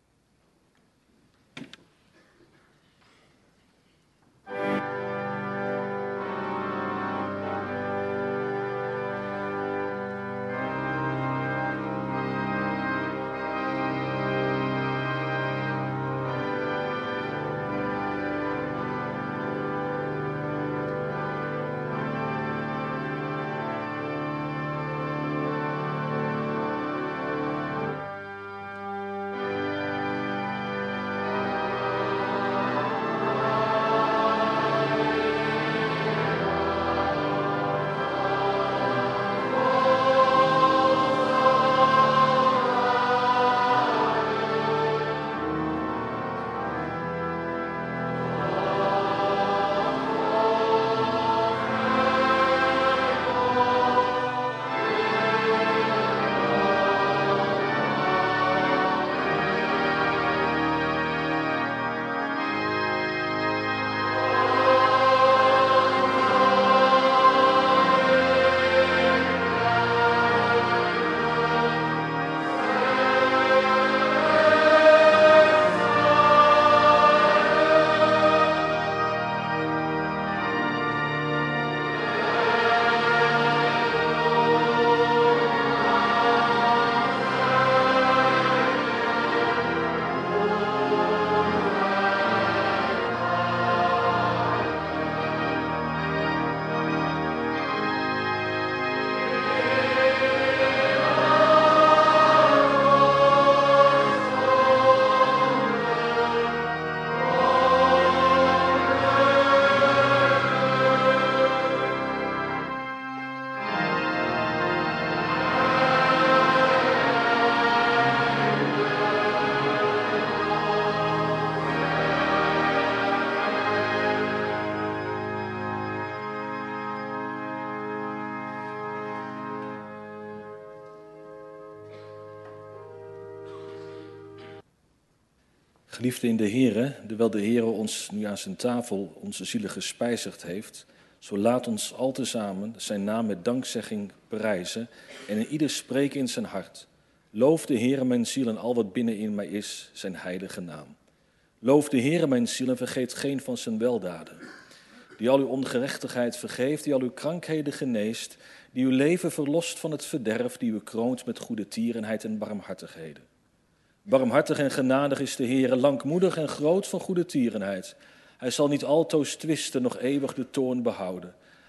S3: Geliefden in de Heere, terwijl de Heere ons nu aan zijn tafel onze zielen gespijzigd heeft, zo laat ons al tezamen zijn naam met dankzegging prijzen en in ieder spreken in zijn hart. Loof de Heere mijn ziel en al wat binnenin mij is, zijn heilige naam. Loof de Heere mijn ziel en vergeet geen van zijn weldaden. Die al uw ongerechtigheid vergeeft, die al uw krankheden geneest, die uw leven verlost van het verderf, die u kroont met goede tierenheid en barmhartigheden. Barmhartig en genadig is de Heere, langmoedig en groot van goede tierenheid. Hij zal niet altoos twisten, nog eeuwig de toorn behouden.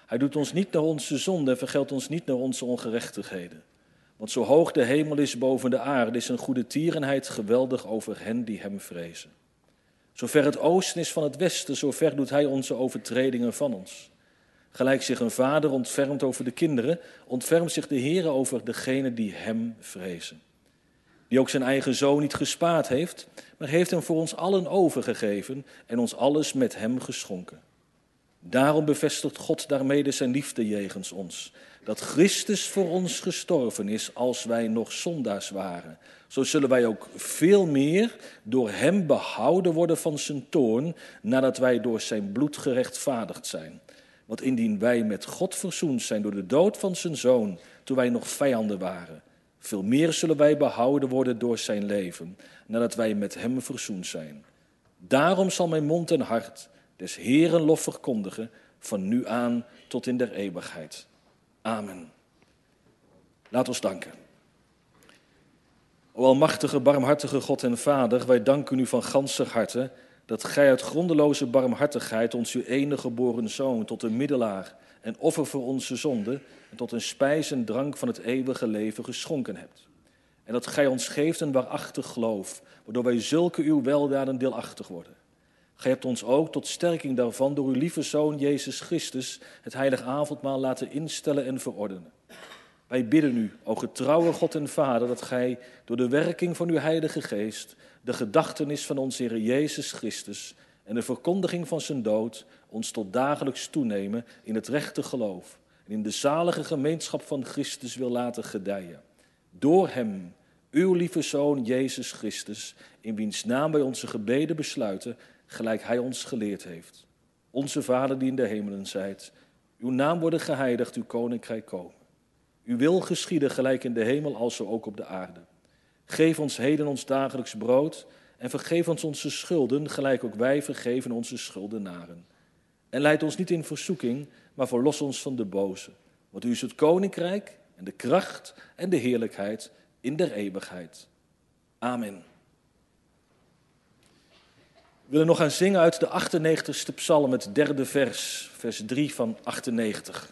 S3: Hij doet ons niet naar onze zonde en vergeldt ons niet naar onze ongerechtigheden. Want zo hoog de hemel is boven de aarde, is zijn goede tierenheid geweldig over hen die hem vrezen. Zover het oosten is van het westen, zover doet hij onze overtredingen van ons. Gelijk zich een vader ontfermt over de kinderen, ontfermt zich de Heere over degenen die hem vrezen. Die ook zijn eigen zoon niet gespaard heeft, maar heeft hem voor ons allen overgegeven en ons alles met hem geschonken. Daarom bevestigt God daarmede zijn liefde jegens ons, dat Christus voor ons gestorven is als wij nog zondaars waren. Zo zullen wij ook veel meer door hem behouden worden van zijn toorn, nadat wij door zijn bloed gerechtvaardigd zijn. Want indien wij met God verzoend zijn door de dood van zijn zoon, toen wij nog vijanden waren, veel meer zullen wij behouden worden door zijn leven, nadat wij met hem verzoend zijn. Daarom zal mijn mond en hart des Heeren lof verkondigen, van nu aan tot in der eeuwigheid. Amen. Laat ons danken. O almachtige, barmhartige God en Vader, wij danken u van ganser harte dat gij uit grondeloze barmhartigheid ons uw enige geboren zoon tot een middelaar en offer voor onze zonde en tot een spijs en drank van het eeuwige leven geschonken hebt. En dat gij ons geeft een waarachtig geloof, waardoor wij zulke uw weldaden deelachtig worden. Gij hebt ons ook tot sterking daarvan door uw lieve Zoon Jezus Christus het heilig avondmaal laten instellen en verordenen. Wij bidden u, o getrouwe God en Vader, dat gij door de werking van uw Heilige Geest de gedachtenis van onze Heer Jezus Christus en de verkondiging van zijn dood ons tot dagelijks toenemen in het rechte geloof en in de zalige gemeenschap van Christus wil laten gedijen. Door hem, uw lieve Zoon Jezus Christus, in wiens naam wij onze gebeden besluiten, gelijk hij ons geleerd heeft. Onze Vader die in de hemelen zijt, uw naam worden geheiligd, uw koninkrijk komen. Uw wil geschieden gelijk in de hemel als zo ook op de aarde. Geef ons heden ons dagelijks brood en vergeef ons onze schulden, gelijk ook wij vergeven onze schuldenaren. En leid ons niet in verzoeking, maar verlos ons van de boze. Want u is het koninkrijk en de kracht en de heerlijkheid in der eeuwigheid. Amen. We willen nog gaan zingen uit de 98ste psalm, het derde vers, vers 3 van 98.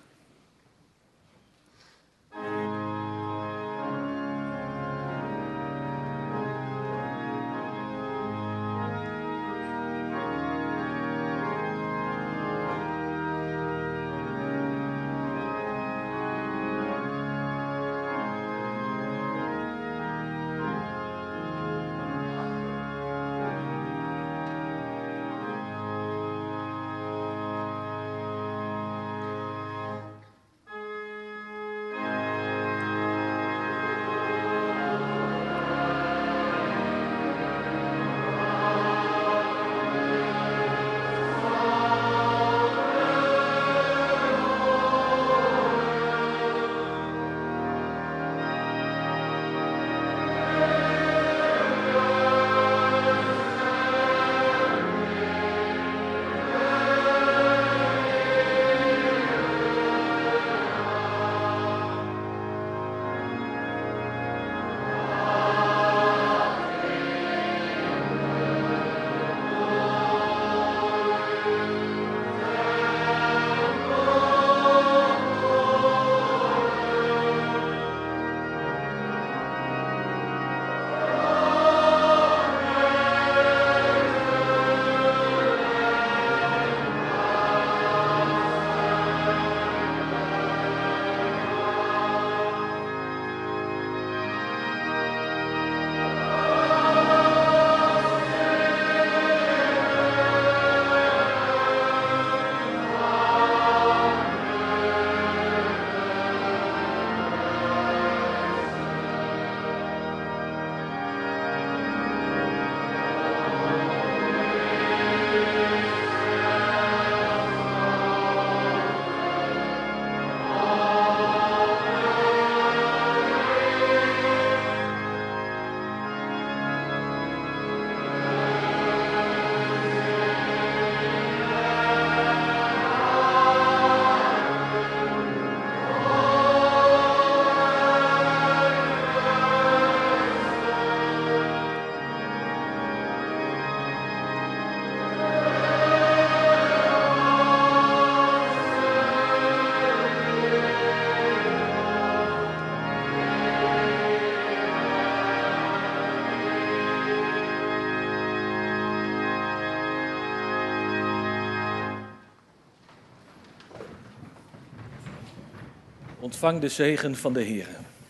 S3: Ontvang de zegen van de Heere.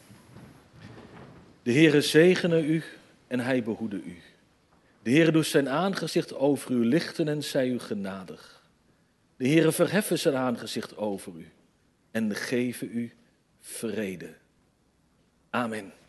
S3: De Heere zegene u en hij behoede u. De Heere doet zijn aangezicht over u lichten en zij u genadig. De Heere verheffen zijn aangezicht over u en geven u vrede. Amen.